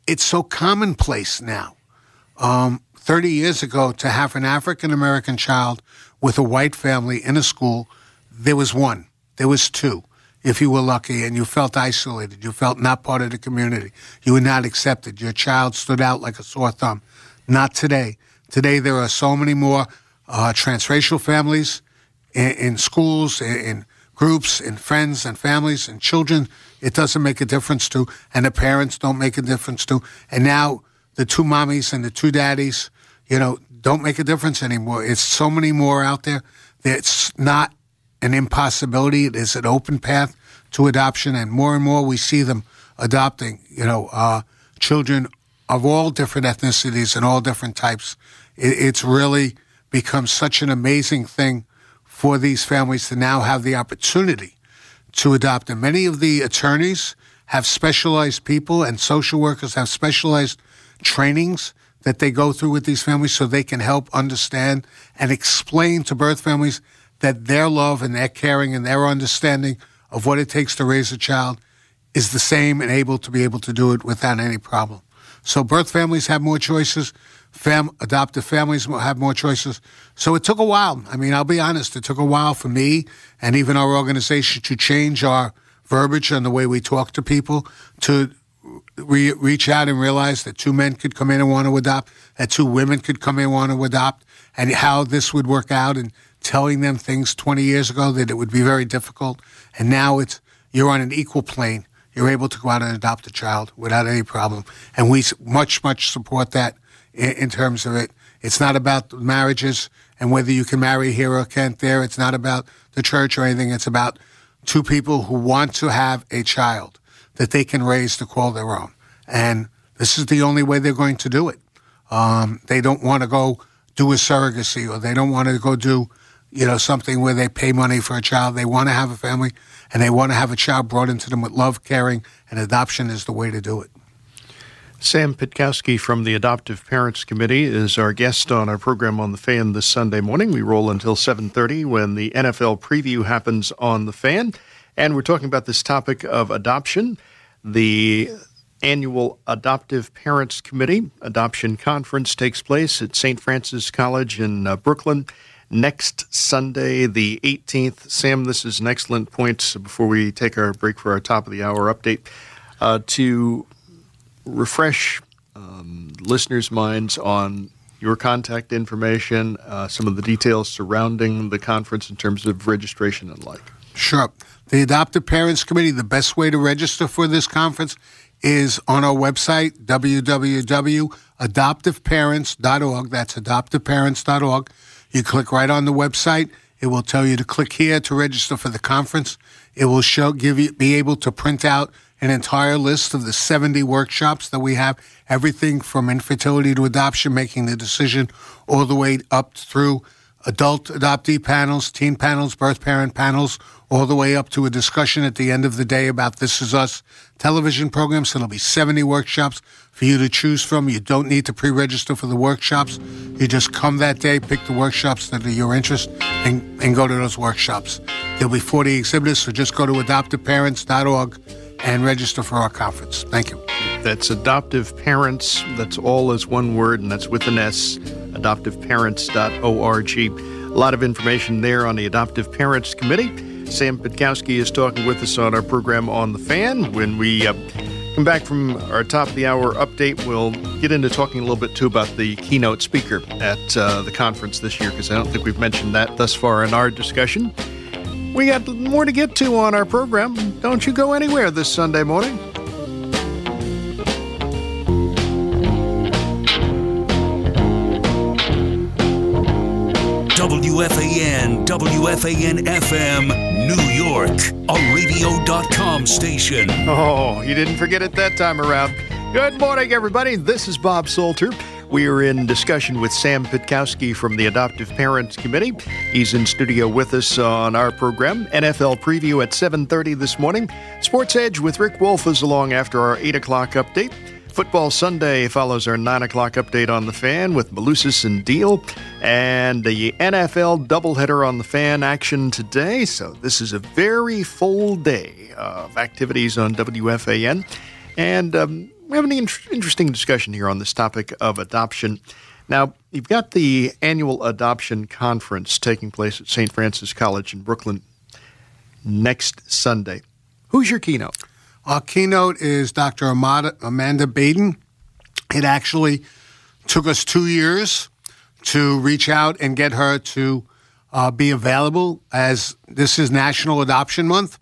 it's so commonplace now. Um, thirty years ago, to have an African-American child with a white family in a school, there was one, there was two, if you were lucky, and you felt isolated, you felt not part of the community, you were not accepted, your child stood out like a sore thumb. Not today. Today there are so many more uh, transracial families in, in schools, in, in groups, in friends and families and children. It doesn't make a difference to, and the parents don't make a difference to. And now the two mommies and the two daddies, you know, don't make a difference anymore. It's so many more out there. It's not an impossibility. It is an open path to adoption, and more and more we see them adopting, you know, uh, children of all different ethnicities and all different types. It, it's really become such an amazing thing for these families to now have the opportunity to adopt. And many of the attorneys have specialized people, and social workers have specialized trainings that they go through with these families so they can help understand and explain to birth families that their love and their caring and their understanding of what it takes to raise a child is the same and able to be able to do it without any problem. So birth families have more choices. Fam- adoptive families have more choices. So it took a while. I mean, I'll be honest, it took a while for me and even our organization to change our verbiage and the way we talk to people, to re- reach out and realize that two men could come in and want to adopt, that two women could come in and want to adopt, and how this would work out, and telling them things twenty years ago that it would be very difficult. And now it's you're on an equal plane. You're able to go out and adopt a child without any problem. And we much, much support that in, in terms of it. It's not about marriages and whether you can marry here or can't there. It's not about the church or anything. It's about two people who want to have a child that they can raise to call their own. And this is the only way they're going to do it. Um, they don't want to go do a surrogacy, or they don't want to go do, you know, something where they pay money for a child. They want to have a family, and they want to have a child brought into them with love, caring, and adoption is the way to do it. Sam Pitkowski from the Adoptive Parents Committee is our guest on our program on The Fan this Sunday morning. We roll until seven thirty when the N F L preview happens on The Fan. And we're talking about this topic of adoption. The annual Adoptive Parents Committee Adoption Conference takes place at Saint Francis College in uh, Brooklyn next Sunday, the eighteenth. Sam, this is an excellent point before we take our break for our top of the hour update. Uh, to refresh um, listeners' minds on your contact information, uh, some of the details surrounding the conference in terms of registration and like. Sure. The Adoptive Parents Committee, the best way to register for this conference is on our website, w w w dot adoptive parents dot org. That's adoptive parents dot org. You click right on the website. It will tell you to click here to register for the conference. It will show, give you, be able to print out an entire list of the seventy workshops that we have, everything from infertility to adoption, making the decision, all the way up through adult adoptee panels, teen panels, birth parent panels, all the way up to a discussion at the end of the day about This Is Us television programs. So there'll be seventy workshops for you to choose from. You don't need to pre-register for the workshops. You just come that day, pick the workshops that are your interest, and, and go to those workshops. There'll be forty exhibitors, so just go to adoptive parents dot org and register for our conference. Thank you. That's Adoptive Parents. That's all as one word, and that's with an S, adoptive parents dot org. A lot of information there on the Adoptive Parents Committee. Sam Pitkowski is talking with us on our program on The Fan. When we uh, come back from our top of the hour update, we'll get into talking a little bit, too, about the keynote speaker at uh, the conference this year, because I don't think we've mentioned that thus far in our discussion. We got more to get to on our program. Don't you go anywhere this Sunday morning. W F A N, W F A N F M, New York, a radio dot com station. Oh, you didn't forget it that time around. Good morning, everybody. This is Bob Salter. We are in discussion with Sam Pitkowski from the Adoptive Parents Committee. He's in studio with us on our program. N F L preview at seven thirty this morning. Sports Edge with Rick Wolf is along after our eight o'clock update. Football Sunday follows our nine o'clock update on The Fan with Malusis and Deal. And the N F L doubleheader on The Fan action today. So this is a very full day of activities on W F A N. And um, we're having an in- interesting discussion here on this topic of adoption. Now, you've got the annual adoption conference taking place at Saint Francis College in Brooklyn next Sunday. Who's your keynote? Our keynote is Doctor Amanda, Amanda Baden. It actually took us two years to reach out and get her to uh, be available, as this is National Adoption Month,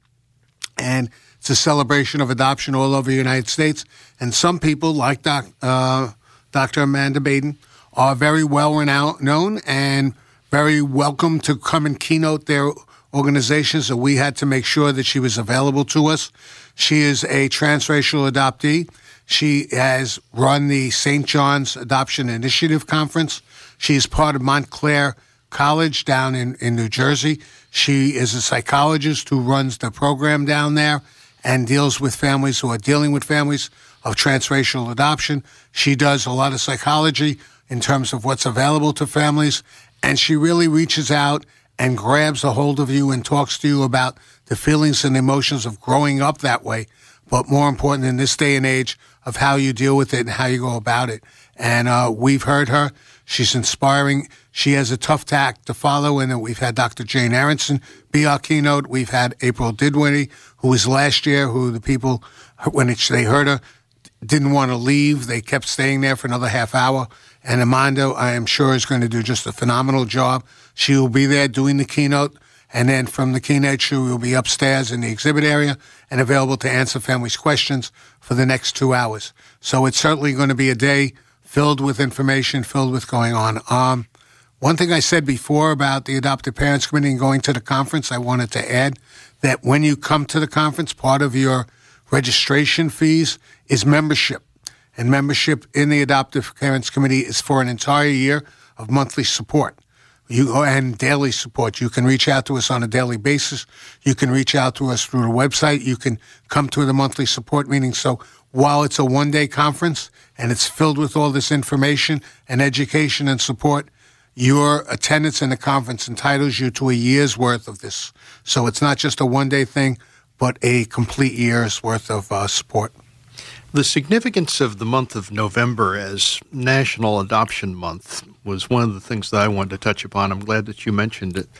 and it's a celebration of adoption all over the United States. And some people, like doc, uh, Doctor Amanda Baden, are very well renowned, known and very welcome to come and keynote their organizations. So we had to make sure that she was available to us. She is a transracial adoptee. She has run the Saint John's Adoption Initiative Conference. She is part of Montclair College down in, in New Jersey. She is a psychologist who runs the program down there and deals with families who are dealing with families of transracial adoption. She does a lot of psychology in terms of what's available to families, and she really reaches out and grabs a hold of you and talks to you about the feelings and emotions of growing up that way, but more important in this day and age, of how you deal with it and how you go about it. And uh, we've heard her. She's inspiring. She has a tough tack to follow, and we've had Doctor Jane Aronson be our keynote. We've had April Didwitty, who was last year, who the people, when it, they heard her, didn't want to leave. They kept staying there for another half hour. And Amanda, I am sure, is going to do just a phenomenal job. She will be there doing the keynote, and then from the keynote, she will be upstairs in the exhibit area and available to answer families' questions for the next two hours. So it's certainly going to be a day filled with information, filled with going on. Um, one thing I said before about the Adoptive Parents Committee and going to the conference, I wanted to add that when you come to the conference, part of your registration fees is membership. And membership in the Adoptive Parents Committee is for an entire year of monthly support. You and daily support. You can reach out to us on a daily basis. You can reach out to us through the website. You can come to the monthly support meeting. So while it's a one-day conference and it's filled with all this information and education and support, your attendance in the conference entitles you to a year's worth of this. So it's not just a one-day thing, but a complete year's worth of uh, support. The significance of the month of November as National Adoption Month was one of the things that I wanted to touch upon. I'm glad that you mentioned it.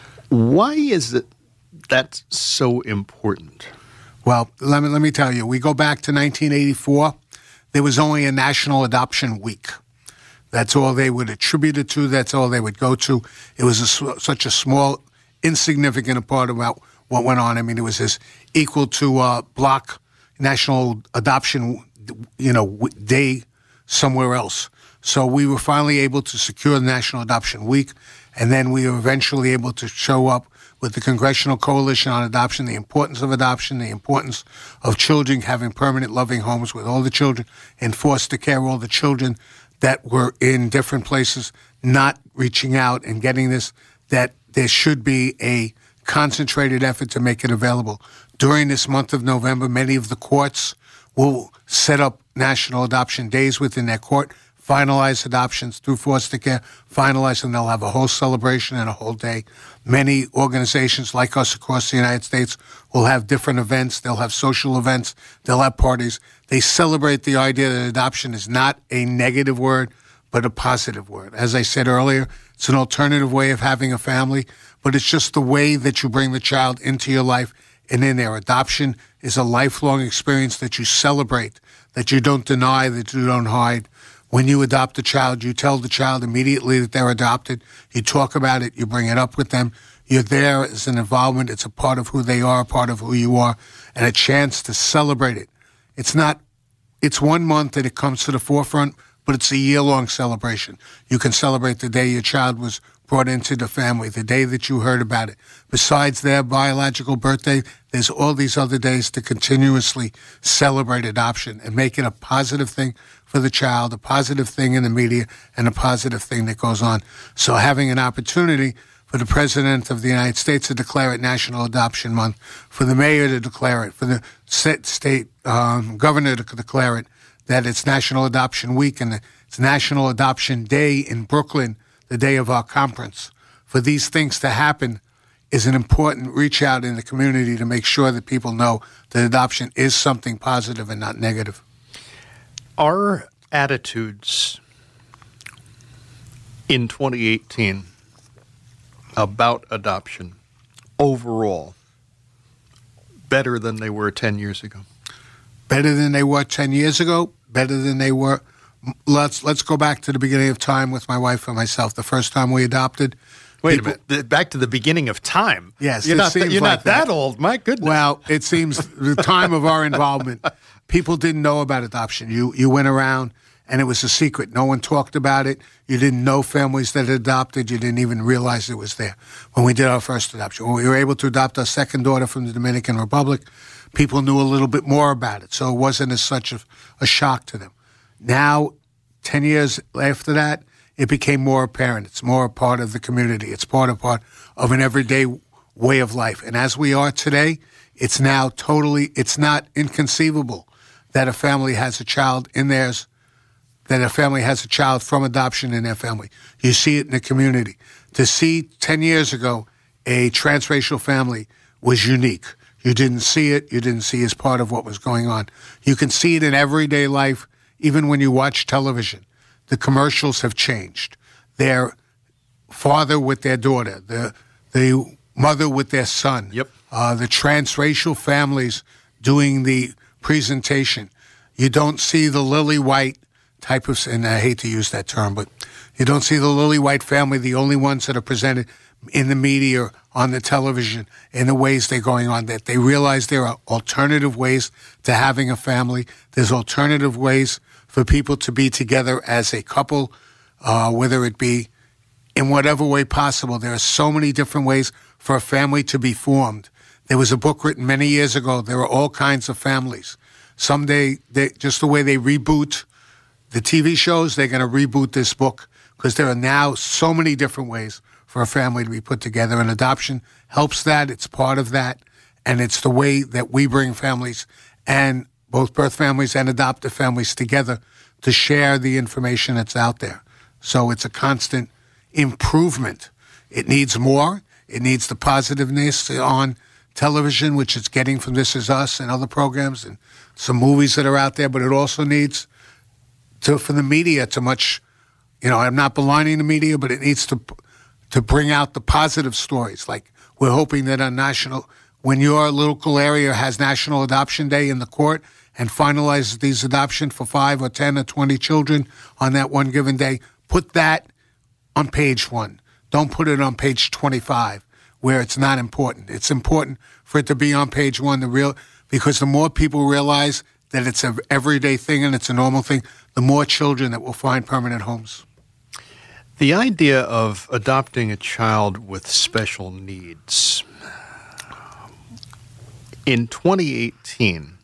Why is it that's so important? Well, let me, let me tell you, we go back to nineteen eighty-four. There was only a National Adoption Week. That's all they would attribute it to. That's all they would go to. It was a, such a small, insignificant part about what went on. I mean, it was as equal to uh, block National Adoption, you know, Day somewhere else. So we were finally able to secure the National Adoption Week, and then we were eventually able to show up with the Congressional Coalition on Adoption, the importance of adoption, the importance of children having permanent loving homes with all the children in foster care, all the children that were in different places, not reaching out and getting this, that there should be a concentrated effort to make it available. During this month of November, many of the courts will set up national adoption days within their court, finalize adoptions through foster care, finalize, and they'll have a whole celebration and a whole day. Many organizations like us across the United States will have different events. They'll have social events. They'll have parties. They celebrate the idea that adoption is not a negative word, but a positive word. As I said earlier, it's an alternative way of having a family, but it's just the way that you bring the child into your life and in there. Adoption is a lifelong experience that you celebrate, that you don't deny, that you don't hide. When you adopt a child, you tell the child immediately that they're adopted. You talk about it. You bring it up with them. You're there as an involvement. It's a part of who they are, a part of who you are, and a chance to celebrate it. It's not, it's one month that it comes to the forefront, but it's a year-long celebration. You can celebrate the day your child was brought into the family, the day that you heard about it. Besides their biological birthday, there's all these other days to continuously celebrate adoption and make it a positive thing for the child, a positive thing in the media, and a positive thing that goes on. So having an opportunity for the President of the United States to declare it National Adoption Month, for the mayor to declare it, for the state um, governor to declare it, that it's National Adoption Week and it's National Adoption Day in Brooklyn, the day of our conference. For these things to happen is an important reach out in the community to make sure that people know that adoption is something positive and not negative. Our attitudes in twenty eighteen about adoption overall better than they were ten years ago? Better than they were ten years ago, better than they were. Let's let's go back to the beginning of time with my wife and myself. The first time we adopted. Wait people, a minute. Back to the beginning of time. Yes, you're not, you're like not that. that old. My goodness. Well, it seems the time of our involvement, people didn't know about adoption. You you went around and it was a secret. No one talked about it. You didn't know families that adopted. You didn't even realize it was there. When we did our first adoption, when we were able to adopt our second daughter from the Dominican Republic, people knew a little bit more about it, so it wasn't as such a, a shock to them. Now, ten years after that, it became more apparent. It's more a part of the community. It's part of part of an everyday way of life. And as we are today, it's now totally, it's not inconceivable that a family has a child in theirs, that a family has a child from adoption in their family. You see it in the community. To see ten years ago a transracial family was unique. You didn't see it. You didn't see it as part of what was going on. You can see it in everyday life, even when you watch television. The commercials have changed. Their father with their daughter, the the mother with their son, yep. uh, the transracial families doing the presentation. You don't see the lily white type of, and I hate to use that term, but you don't see the lily white family, the only ones that are presented in the media, on the television, in the ways they're going on, that they realize there are alternative ways to having a family. There's alternative ways for people to be together as a couple, uh, whether it be in whatever way possible. There are so many different ways for a family to be formed. There was a book written many years ago. There are all kinds of families. Someday, they, just the way they reboot the T V shows, they're going to reboot this book, because there are now so many different ways for a family to be put together, and adoption helps that. It's part of that, and it's the way that we bring families, and both birth families and adoptive families, together to share the information that's out there. So it's a constant improvement. It needs more. It needs the positiveness on television, which it's getting from This Is Us and other programs and some movies that are out there, but it also needs to for the media to much, you know, I'm not maligning the media, but it needs to to bring out the positive stories. Like, we're hoping that on national, when your local area has National Adoption Day in the court and finalizes these adoption for five or ten or twenty children on that one given day, put that on page one. Don't put it on page twenty-five where it's not important. It's important for it to be on page one, the real, because the more people realize that it's an everyday thing and it's a normal thing, the more children that will find permanent homes. The idea of adopting a child with special needs. In twenty eighteen,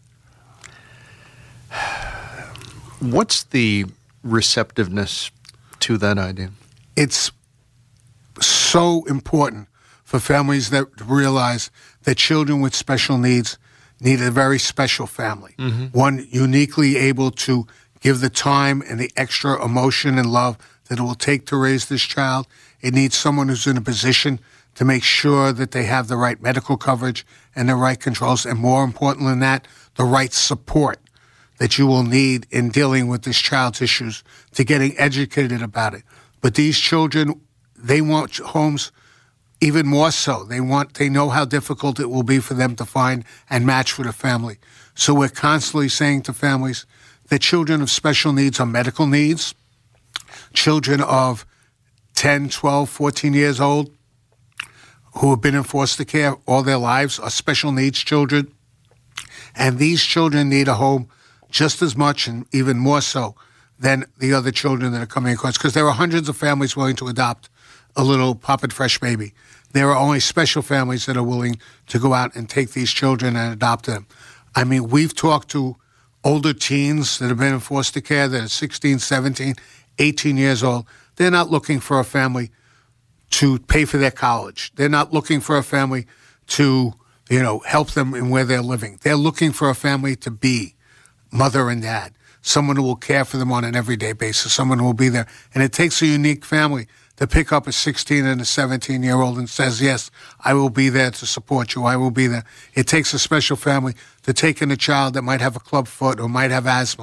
what's the receptiveness to that idea? It's so important for families that realize that children with special needs need a very special family, mm-hmm. one uniquely able to give the time and the extra emotion and love that it will take to raise this child. It needs someone who's in a position to make sure that they have the right medical coverage and the right controls, and more important than that, the right support that you will need in dealing with this child's issues, to getting educated about it. But these children, they want homes even more so. They want, they know how difficult it will be for them to find and match with a family. So we're constantly saying to families that children of special needs are medical needs. Children of ten, twelve, fourteen years old who have been in foster care all their lives are special needs children. And these children need a home just as much and even more so than the other children that are coming across, because there are hundreds of families willing to adopt a little poppet fresh baby. There are only special families that are willing to go out and take these children and adopt them. I mean, we've talked to older teens that have been in foster care that are sixteen, seventeen, eighteen years old. They're not looking for a family to pay for their college. They're not looking for a family to, you know, help them in where they're living. They're looking for a family to be mother and dad, someone who will care for them on an everyday basis, someone who will be there. And it takes a unique family to pick up a sixteen and a seventeen-year-old and says, yes, I will be there to support you. I will be there. It takes a special family to take in a child that might have a club foot or might have asthma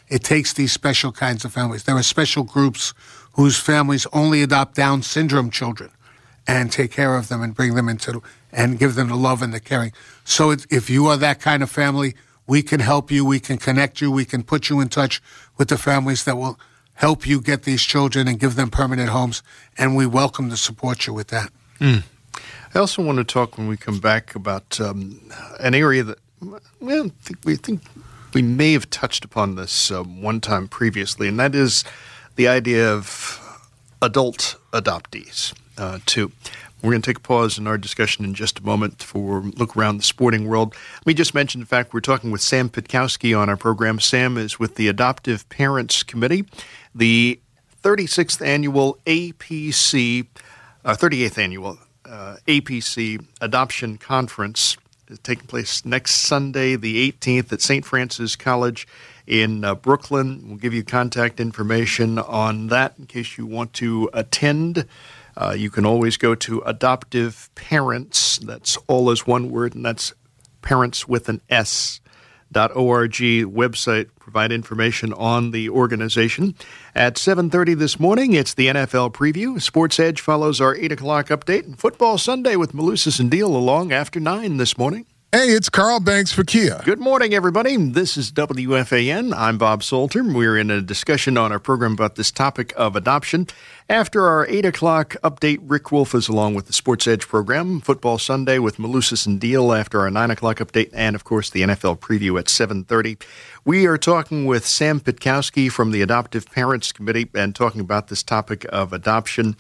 it takes these special kinds of families. There are special groups whose families only adopt Down syndrome children and take care of them and bring them into and give them the love and the caring. So it, if you are that kind of family, we can help you, we can connect you, we can put you in touch with the families that will help you get these children and give them permanent homes, and we welcome to support you with that. Mm. I also want to talk when we come back about um, an area that well, I think we think we may have touched upon this uh, one time previously, and that is the idea of adult adoptees, uh, too. We're going to take a pause in our discussion in just a moment for a look around the sporting world. Let me just mention, in fact, we're talking with Sam Pitkowski on our program. Sam is with the Adoptive Parents Committee. The thirty-sixth annual A P C, uh, thirty-eighth annual uh, A P C Adoption Conference is taking place next Sunday, the eighteenth, at Saint Francis College in uh, Brooklyn. We'll give you contact information on that in case you want to attend. Uh, you can always go to Adoptive Parents, that's all as one word, and that's parents with an S, dot org website, provide information on the organization. At seven thirty this morning, it's the N F L preview. Sports Edge follows our eight o'clock update, and Football Sunday with Malusis and Deal along after nine this morning. Hey, it's Carl Banks for Kia. Good morning, everybody. This is W F A N. I'm Bob Salter. We're in a discussion on our program about this topic of adoption. After our eight o'clock update, Rick Wolf is along with the Sports Edge program, Football Sunday with Malusis and Deal after our nine o'clock update, and, of course, the N F L preview at seven thirty. We are talking with Sam Pitkowski from the Adoptive Parents Committee and talking about this topic of adoption.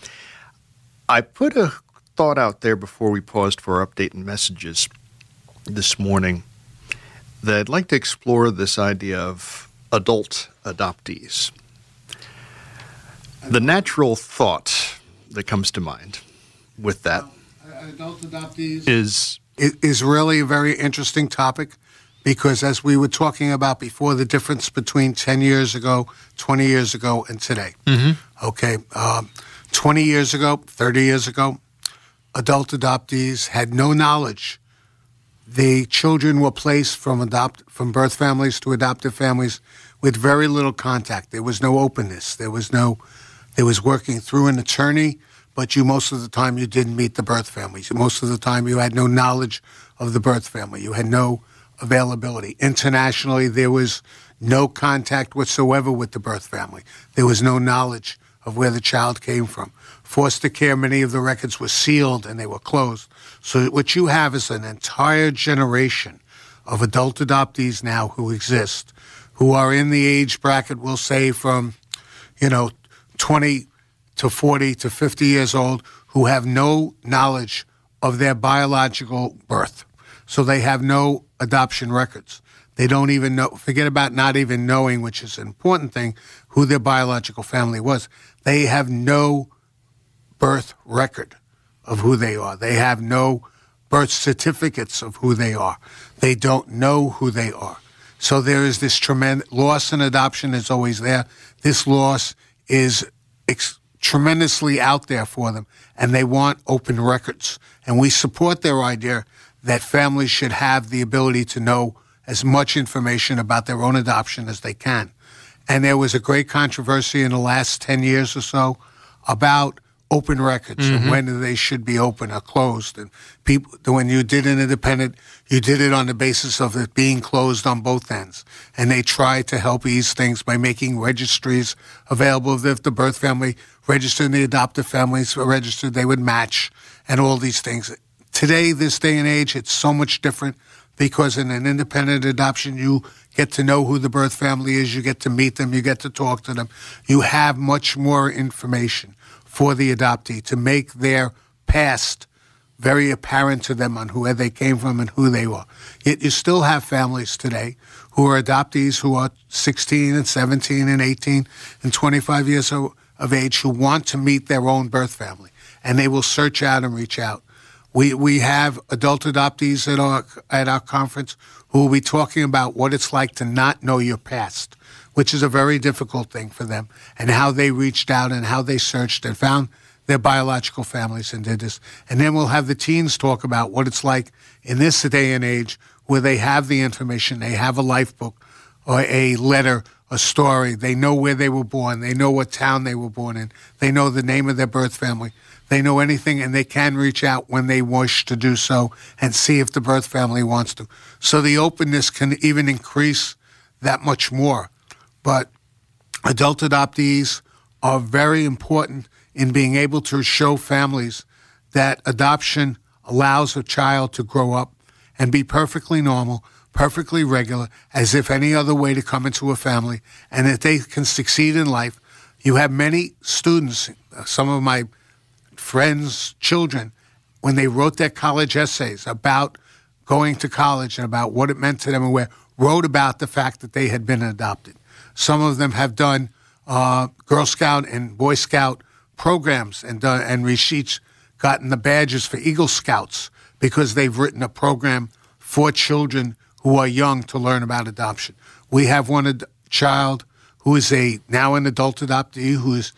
I put a thought out there before we paused for our update and messages this morning that I'd like to explore this idea of adult adoptees. The natural thought that comes to mind with that adult adoptees is it is really a very interesting topic, because as we were talking about before, the difference between ten years ago, twenty years ago, and today. Mm-hmm. Okay, um, twenty years ago, thirty years ago, adult adoptees had no knowledge. The children were placed from adopt from birth families to adoptive families with very little contact. There was no openness. There was no, there was working through an attorney, but you most of the time you didn't meet the birth families. Most of the time you had no knowledge of the birth family. You had no availability. Internationally, there was no contact whatsoever with the birth family. There was no knowledge of where the child came from. Foster care, many of the records were sealed and they were closed. So what you have is an entire generation of adult adoptees now who exist, who are in the age bracket, we'll say from, you know, twenty to forty to fifty years old, who have no knowledge of their biological birth. So they have no adoption records. They don't even know, forget about not even knowing, which is an important thing, who their biological family was. They have no birth record of who they are. They have no birth certificates of who they are. They don't know who they are. So there is this tremendous loss in adoption is always there. This loss is ex- tremendously out there for them, and they want open records. And we support their idea that families should have the ability to know as much information about their own adoption as they can. And there was a great controversy in the last ten years or so about open records mm-hmm. and when they should be open or closed. And people, when you did an independent, you did it on the basis of it being closed on both ends. And they tried to help ease things by making registries available. If the birth family registered and the adoptive families were registered, they would match and all these things. Today, this day and age, it's so much different, because in an independent adoption, you get to know who the birth family is, you get to meet them, you get to talk to them. You have much more information for the adoptee to make their past very apparent to them on where they came from and who they were. Yet you still have families today who are adoptees who are sixteen and seventeen and eighteen and twenty-five years of age who want to meet their own birth family, and they will search out and reach out. We we have adult adoptees at our at our conference who will be talking about what it's like to not know your past, which is a very difficult thing for them, and how they reached out and how they searched and found their biological families and did this. And then we'll have the teens talk about what it's like in this day and age where they have the information, they have a life book or a letter a story. They know where they were born. They know what town they were born in. They know the name of their birth family. They know anything, and they can reach out when they wish to do so and see if the birth family wants to. So the openness can even increase that much more. But adult adoptees are very important in being able to show families that adoption allows a child to grow up and be perfectly normal, perfectly regular, as if any other way to come into a family, and that they can succeed in life. You have many students, some of my friends' children, when they wrote their college essays about going to college and about what it meant to them and where, wrote about the fact that they had been adopted. Some of them have done uh, Girl Scout and Boy Scout programs and done, and received, gotten the badges for Eagle Scouts because they've written a program for children who are young to learn about adoption. We have one ad- child who is a now an adult adoptee who is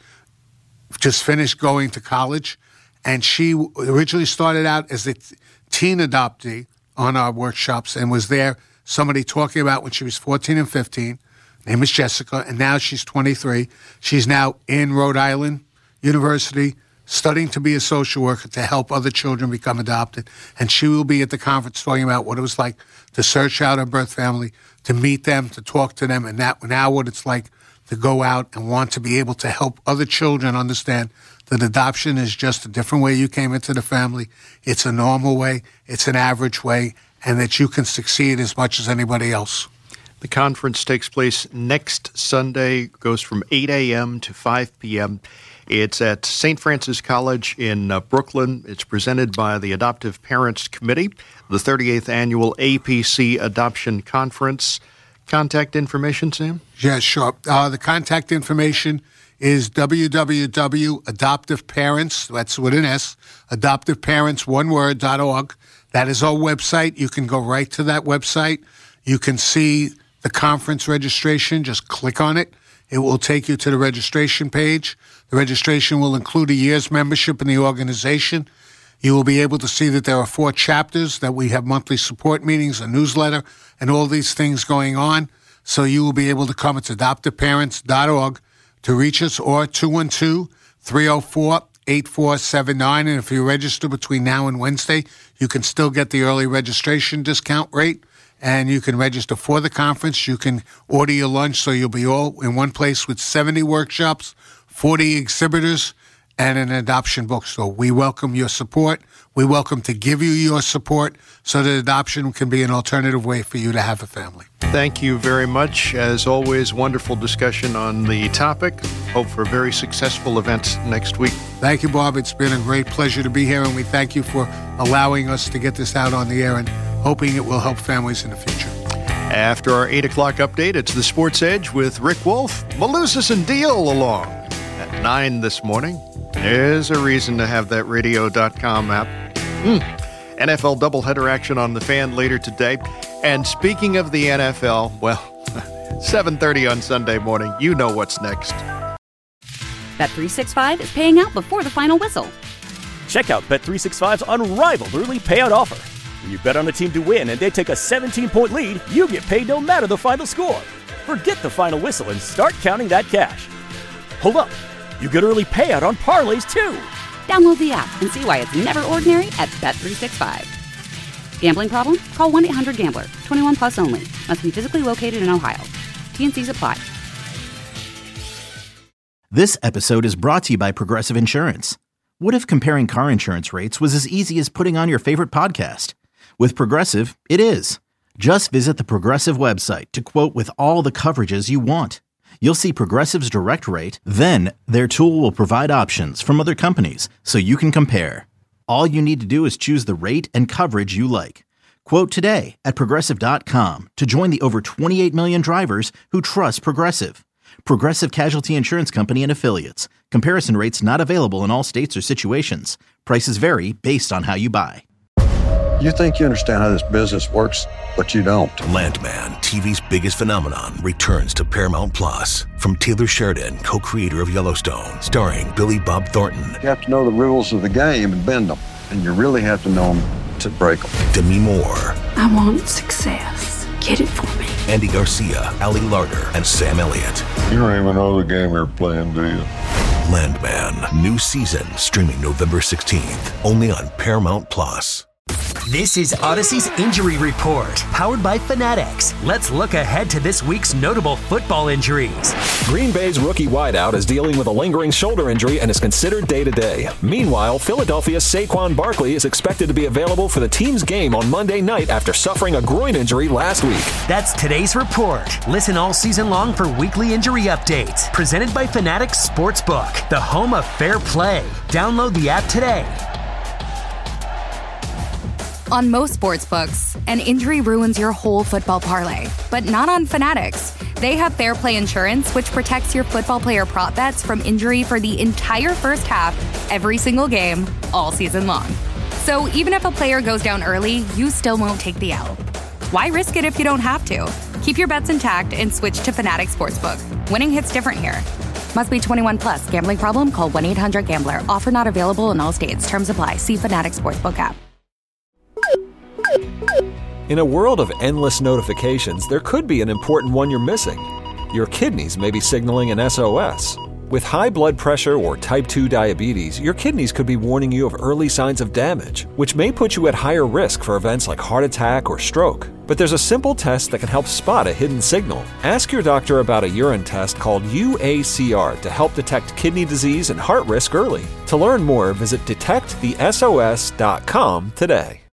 just finished going to college, and she originally started out as a teen adoptee on our workshops and was there, somebody talking about when she was fourteen and fifteen. Her name is Jessica, and now she's twenty-three. She's now in Rhode Island University studying to be a social worker to help other children become adopted. And she will be at the conference talking about what it was like to search out her birth family, to meet them, to talk to them, and that now what it's like to go out and want to be able to help other children understand that adoption is just a different way you came into the family. It's a normal way, it's an average way, and that you can succeed as much as anybody else. The conference takes place next Sunday, goes from eight a.m. to five p.m. It's at Saint Francis College in uh, Brooklyn. It's presented by the Adoptive Parents Committee, the thirty-eighth Annual A P C Adoption Conference. Contact information, Sam? Yeah, sure. Uh, the contact information is w w w dot adoptive parents, that's with an S, adoptive parents, one word, dot org. That is our website. You can go right to that website. You can see the conference registration. Just click on it. It will take you to the registration page. The registration will include a year's membership in the organization. You will be able to see that there are four chapters, that we have monthly support meetings, a newsletter, and all these things going on. So you will be able to come. It's adoptive parents dot org to reach us, or two one two, three oh four, eight four seven nine. And if you register between now and Wednesday, you can still get the early registration discount rate, and you can register for the conference. You can order your lunch, so you'll be all in one place with seventy workshops, forty exhibitors, and an adoption bookstore. We welcome your support. We welcome to give you your support so that adoption can be an alternative way for you to have a family. Thank you very much. As always, wonderful discussion on the topic. Hope for a very successful event next week. Thank you, Bob. It's been a great pleasure to be here, and we thank you for allowing us to get this out on the air and hoping it will help families in the future. After our eight o'clock update, it's the Sports Edge with Rick Wolf, Malusis and Deal along. At nine this morning, there's a reason to have that radio dot com app. Mm. N F L doubleheader action on the Fan later today. And speaking of the N F L, well, seven thirty on Sunday morning, you know what's next. Bet three sixty-five is paying out before the final whistle. Check out Bet three sixty-five's unrivaled early payout offer. When you bet on a team to win and they take a seventeen-point lead, you get paid no matter the final score. Forget the final whistle and start counting that cash. Hold up. You get early payout on parlays, too. Download the app and see why it's never ordinary at Bet three sixty-five. Gambling problem? Call one eight hundred gambler. twenty-one plus only. Must be physically located in Ohio. T and C's apply. This episode is brought to you by Progressive Insurance. What if comparing car insurance rates was as easy as putting on your favorite podcast? With Progressive, it is. Just visit the Progressive website to quote with all the coverages you want. You'll see Progressive's direct rate, then their tool will provide options from other companies so you can compare. All you need to do is choose the rate and coverage you like. Quote today at Progressive dot com to join the over twenty-eight million drivers who trust Progressive. Progressive Casualty Insurance Company and Affiliates. Comparison rates not available in all states or situations. Prices vary based on how you buy. You think you understand how this business works, but you don't. Landman, T V's biggest phenomenon, returns to Paramount Plus. From Taylor Sheridan, co-creator of Yellowstone, starring Billy Bob Thornton. You have to know the rules of the game and bend them, and you really have to know them to break them. Demi Moore. I want success. Get it for me. Andy Garcia, Ali Larder, and Sam Elliott. You don't even know the game you're playing, do you? Landman, new season, streaming November sixteenth, only on Paramount Plus. This is Odyssey's Injury Report, powered by Fanatics. Let's look ahead to this week's notable football injuries. Green Bay's rookie wideout is dealing with a lingering shoulder injury and is considered day-to-day. Meanwhile, Philadelphia's Saquon Barkley is expected to be available for the team's game on Monday night after suffering a groin injury last week. That's today's report. Listen all season long for weekly injury updates. Presented by Fanatics Sportsbook, the home of fair play. Download the app today. On most sportsbooks, an injury ruins your whole football parlay, but not on Fanatics. They have Fair Play Insurance, which protects your football player prop bets from injury for the entire first half, every single game, all season long. So even if a player goes down early, you still won't take the L. Why risk it if you don't have to? Keep your bets intact and switch to Fanatics Sportsbook. Winning hits different here. Must be twenty-one plus. Gambling problem? Call one eight hundred gambler. Offer not available in all states. Terms apply. See Fanatics Sportsbook app. In a world of endless notifications, there could be an important one you're missing. Your kidneys may be signaling an S O S. With high blood pressure or type two diabetes, your kidneys could be warning you of early signs of damage, which may put you at higher risk for events like heart attack or stroke. But there's a simple test that can help spot a hidden signal. Ask your doctor about a urine test called U A C R to help detect kidney disease and heart risk early. To learn more, visit detect the S O S dot com today.